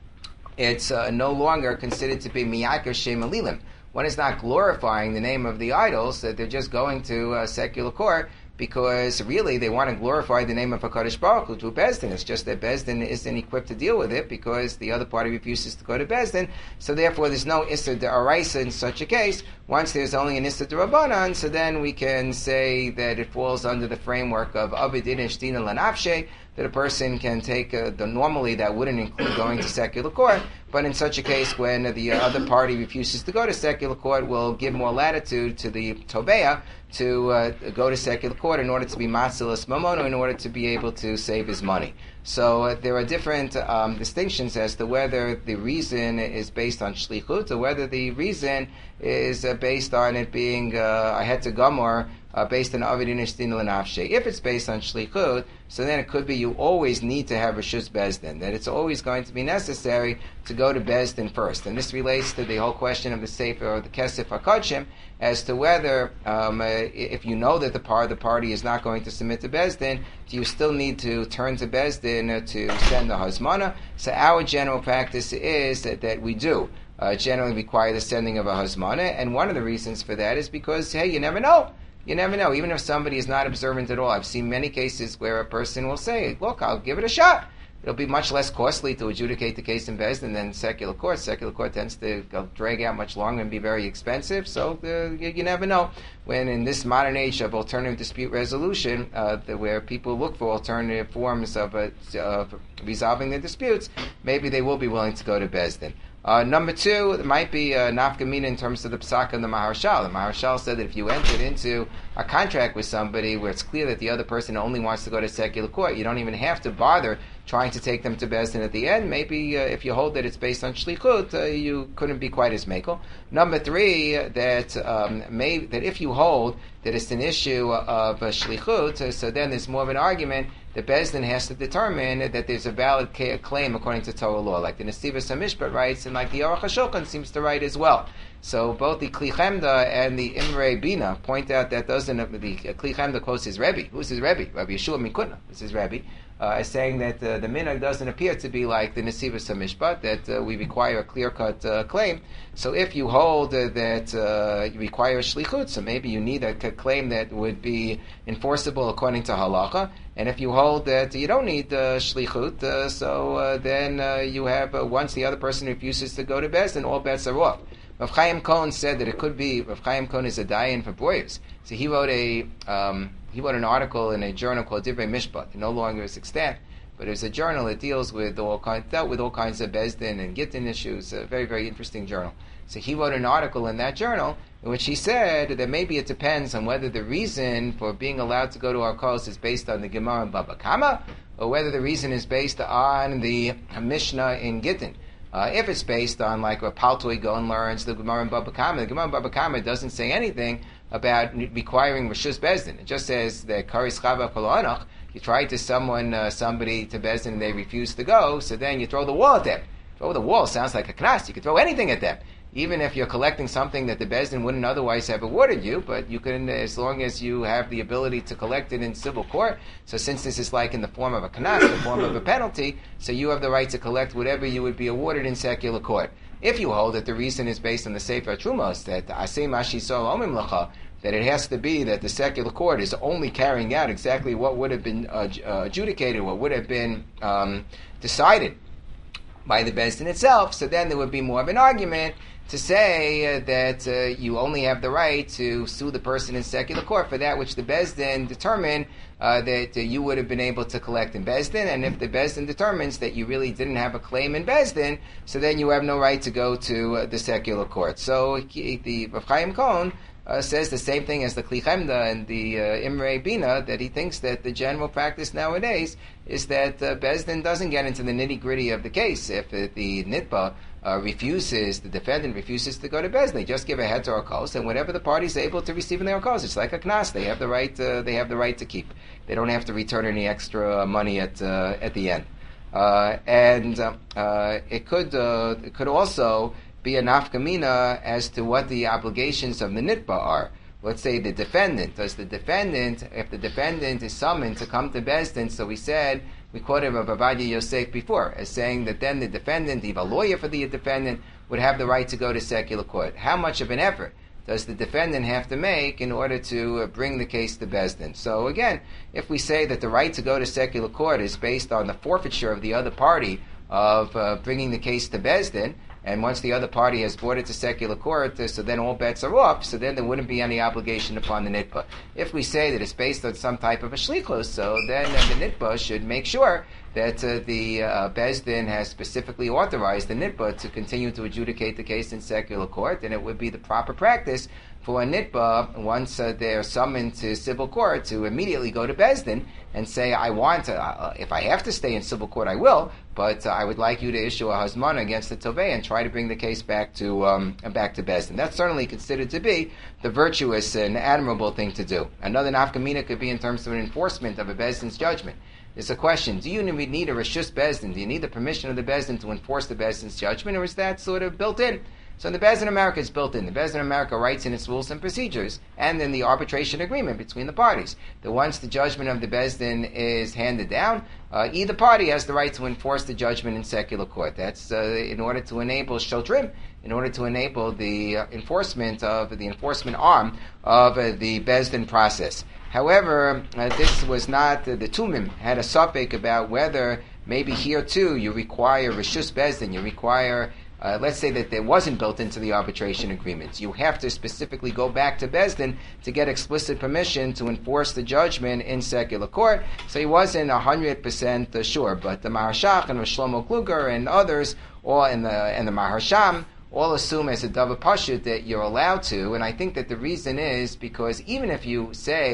it's uh, no longer considered to be Miyaker Shem Alilim. One is not glorifying the name of the idols, that they're just going to uh, secular court because really they want to glorify the name of HaKadosh Baruch Hu through Bezdin. It's just that Bezdin isn't equipped to deal with it because the other party refuses to go to Bezdin, so therefore there's no Issa D'Oraisa in such a case. Once there's only an Issa D'Rabbanan, so then we can say that it falls under the framework of Avidin Shtina Lanafshe, that a person can take, uh, the normally that wouldn't include going to secular court, but in such a case when the other party refuses to go to secular court, will give more latitude to the Tobeya to uh, go to secular court in order to be Matzilas Mamono, in order to be able to save his money. So uh, there are different um, distinctions as to whether the reason is based on shlichut or whether the reason is uh, based on it being uh, a heter gomor, uh, based on avidin ishtin l'nafshe. If it's based on shlichut, so then it could be you always need to have Rishus Bezdin, that it's always going to be necessary to go to Bezdin first. And this relates to the whole question of the Sefer or the Kesef HaKodshim as to whether, um, uh, if you know that the part of the party is not going to submit to Bezdin, do you still need to turn to Bezdin uh, to send the Hazmana? So our general practice is that, that we do uh, generally require the sending of a Hazmana, and one of the reasons for that is because, hey, you never know. You never know. Even if somebody is not observant at all, I've seen many cases where a person will say, look, I'll give it a shot. It'll be much less costly to adjudicate the case in Bezdin than secular court. Secular court tends to go, drag out much longer and be very expensive, so uh, you, you never know. When in this modern age of alternative dispute resolution, uh, the, where people look for alternative forms of, uh, of resolving their disputes, maybe they will be willing to go to Bezdin. Uh, number two, it might be uh, nafkamina in terms of the psak and the Maharshal. The Maharshal said that if you entered into a contract with somebody where it's clear that the other person only wants to go to secular court, you don't even have to bother trying to take them to Bezdin at the end. Maybe uh, if you hold that it's based on shlichut, uh, you couldn't be quite as mekel. Number three, that um, may, that if you hold that it's an issue of uh, shlichut, uh, so then there's more of an argument that Bezdin has to determine that there's a valid ca- claim according to Torah law, like the Nesivos HaMishpat writes, and like the Aruch HaShulchan seems to write as well. So both the Kli Chemda and the Imre Bina point out that doesn't, the Kli Chemda quotes his Rebbe. Who's his Rebbe? Rabbi Yeshua Mikutna is his Rebbe. Uh, is saying that uh, the minhag doesn't appear to be like the Nesivos HaMishpat, that uh, we require a clear-cut uh, claim. So if you hold uh, that uh, you require a shlichut, so maybe you need a c- claim that would be enforceable according to halacha. And if you hold that you don't need uh, shlichut, uh, so uh, then uh, you have, uh, once the other person refuses to go to Beis, then all bets are off. Rav Chaim Cohen said that it could be, Rav Chaim Cohen is a dayan for boyers. So he wrote a... Um, He wrote an article in a journal called Divrei Mishpat. It no longer is extant, but it was a journal that deals with all kinds, dealt with all kinds of Bezdin and Gittin issues. A very, very interesting journal. So he wrote an article in that journal in which he said that maybe it depends on whether the reason for being allowed to go to our calls is based on the Gemara and Baba Kama, or whether the reason is based on the Mishnah in Gittin. Uh, if it's based on like what Paltoy Gon learns, the Gemara and Baba Kama, the Gemara and Baba Kama doesn't say anything about requiring Rishus Bezdin. It just says that Karis Chava Koloanach, you try to summon uh, somebody to Bezdin and they refuse to go, so then you throw the wall at them. Throw the wall sounds like a knas. You can throw anything at them. Even if you're collecting something that the Bezdin wouldn't otherwise have awarded you, but you can, as long as you have the ability to collect it in civil court. So since this is like in the form of a knas, the form of a penalty, so you have the right to collect whatever you would be awarded in secular court. If you hold that the reason is based on the Sefer Trumos, that Aseh Mashi Sol Omim Lacha, that it has to be that the secular court is only carrying out exactly what would have been uh, adjudicated, what would have been um, decided by the Beis Din itself, so then there would be more of an argument to say uh, that uh, you only have the right to sue the person in secular court for that which the Beis Din determined uh, that uh, you would have been able to collect in Beis Din, and if the Beis Din determines that you really didn't have a claim in Beis Din, so then you have no right to go to uh, the secular court. So he, the Rav Chaim Cohen Uh, says the same thing as the Kli Chemda and the uh, Imre Bina, that he thinks that the general practice nowadays is that uh, Beis Din doesn't get into the nitty-gritty of the case. If uh, the Nitba uh, refuses, the defendant refuses to go to Beis Din, they just give a head to Arkos, and whatever the party is able to receive in their Arkos, it's like a knas. They have the right. Uh, they have the right to keep. They don't have to return any extra money at uh, at the end. Uh, and uh, uh, it could uh, it could also be a nafkamina as to what the obligations of the nitba are. Let's say the defendant. Does the defendant, if the defendant is summoned to come to Beis Din, so we said, we quoted Rav Ovadia Yosef before, as saying that then the defendant, the lawyer for the defendant, would have the right to go to secular court. How much of an effort does the defendant have to make in order to uh, bring the case to Beis Din? So again, if we say that the right to go to secular court is based on the forfeiture of the other party of uh, bringing the case to Beis Din, and once the other party has brought it to secular court, uh, so then all bets are off, so then there wouldn't be any obligation upon the nitba. If we say that it's based on some type of a shlichus, so then uh, the nitba should make sure that uh, the uh, Beis Din has specifically authorized the nitba to continue to adjudicate the case in secular court, and it would be the proper practice for a nitba, once uh, they're summoned to civil court, to immediately go to Beis Din and say, I want to, uh, if I have to stay in civil court, I will, but uh, I would like you to issue a hazmana against the tovei and try to bring the case back to um, back to Beis Din. That's certainly considered to be the virtuous and admirable thing to do. Another nafkamina could be in terms of an enforcement of a Beis Din's judgment. It's a question, do you need a Rishus Beis Din? Do you need the permission of the Beis Din to enforce the Beis Din's judgment, or is that sort of built in? So the Beis Din America is built in. The Beis Din America writes in its rules and procedures, and in the arbitration agreement between the parties, that once the judgment of the Beis Din is handed down, uh, either party has the right to enforce the judgment in secular court. That's uh, in order to enable shotrim, in order to enable the uh, enforcement of the enforcement arm of uh, the Beis Din process. However, uh, this was not, uh, the Tumim had a safek about whether maybe here too you require Rishus Beis Din, you require Uh, let's say that there wasn't built into the arbitration agreements. You have to specifically go back to Beis Din to get explicit permission to enforce the judgment in secular court. So he wasn't one hundred percent sure. But the Maharshach and Shlomo Kluger and others, all in the and the Maharsham, all assume as a Davar Pashut that you're allowed to. And I think that the reason is because even if you say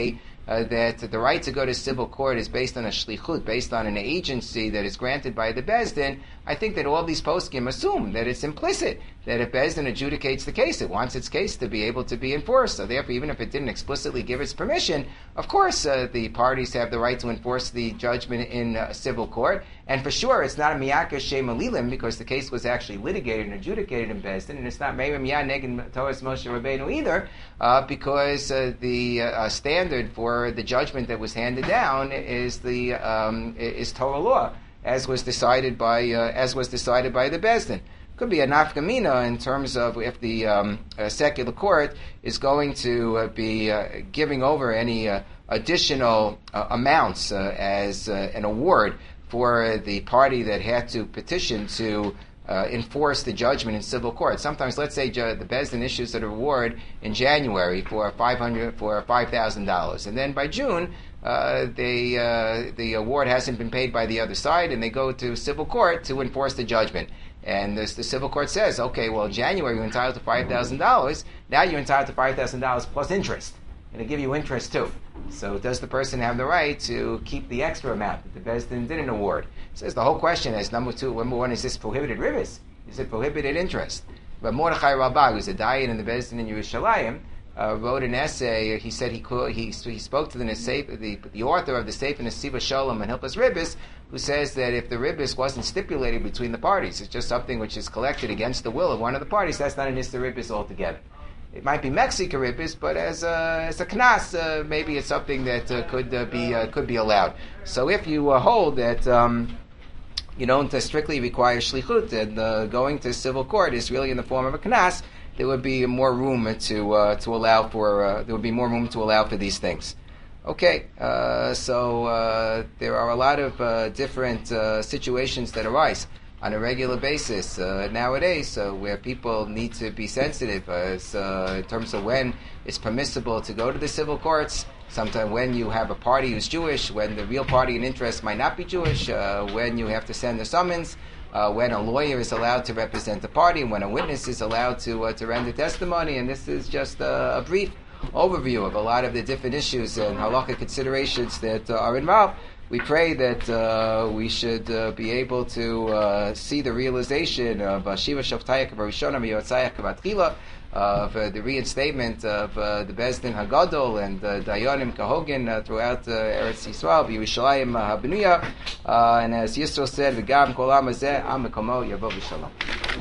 uh, that the right to go to civil court is based on a shlichut, based on an agency that is granted by the Beis Din, I think that all these poskim assume that it's implicit, that if Beis Din adjudicates the case, it wants its case to be able to be enforced. So therefore, even if it didn't explicitly give its permission, of course uh, the parties have the right to enforce the judgment in uh, civil court. And for sure, it's not a miyakas shema lilim, because the case was actually litigated and adjudicated in Beis Din, and it's not meir miyad neged Torah Moshe Rabbeinu either, uh, because uh, the uh, standard for the judgment that was handed down is the um, is Torah law, as was decided by uh, as was decided by the Beis Din. Could be a nafkamina in terms of if the um, uh, secular court is going to uh, be uh, giving over any uh, additional uh, amounts uh, as uh, an award for the party that had to petition to uh, enforce the judgment in civil court. Sometimes, let's say ju- the Beis Din issues an award in January for five hundred for five thousand dollars, and then by June uh, they uh, the award hasn't been paid by the other side, and they go to civil court to enforce the judgment. And this, the civil court says, okay, well, in January you're entitled to five thousand dollars. Now you're entitled to five thousand dollars plus interest. And they give you interest too. So does the person have the right to keep the extra amount that the Beis Din didn't award? It says the whole question is, number two, number one, is this prohibited rivers? Is it prohibited interest? But Mordechai Rabbah, who's a dayan in the Beis Din in Yerushalayim, uh, wrote an essay. He said he could, he, he spoke to the, the the author of the Sefer Nesiva Shalom and Hilchos Ribbis, who says that if the ribbis wasn't stipulated between the parties, it's just something which is collected against the will of one of the parties, that's not an Issa ribbis altogether. It might be Mexican ribbis, but as a, as a knas, uh, maybe it's something that uh, could uh, be uh, could be allowed. So if you uh, hold that um, you don't uh, strictly require shlichut, and uh, going to civil court is really in the form of a knas, there would be more room to uh, to allow for uh, there would be more room to allow for these things. Okay, uh, so uh, there are a lot of uh, different uh, situations that arise on a regular basis uh, nowadays, uh, where people need to be sensitive as uh, in terms of when it's permissible to go to the civil courts. Sometimes when you have a party who's Jewish, when the real party in interest might not be Jewish, uh, when you have to send a summons, uh, when a lawyer is allowed to represent the party, when a witness is allowed to uh, to render testimony. And this is just uh, a brief overview of a lot of the different issues and halakha considerations that uh, are involved. We pray that uh, we should uh, be able to uh, see the realization of Shiva Shavtayach Barishona Miyotzayach Kavatchila, of uh, the reinstatement of uh, the Beis Din Hagadol and uh, Dayanim Kahogin uh, throughout uh, Eretz Yisrael, Yerushalayim Habenuya, uh, and as Yisro said, V'gam Kol Am Hazeh Am Mekomo Yavo V'Shalom.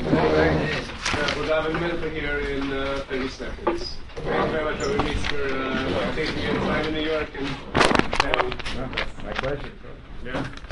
We'll have a minute here in uh, thirty seconds. Thank you very much, Rabbi Mitz, for uh, taking your time in New York. And, um, My pleasure. yeah.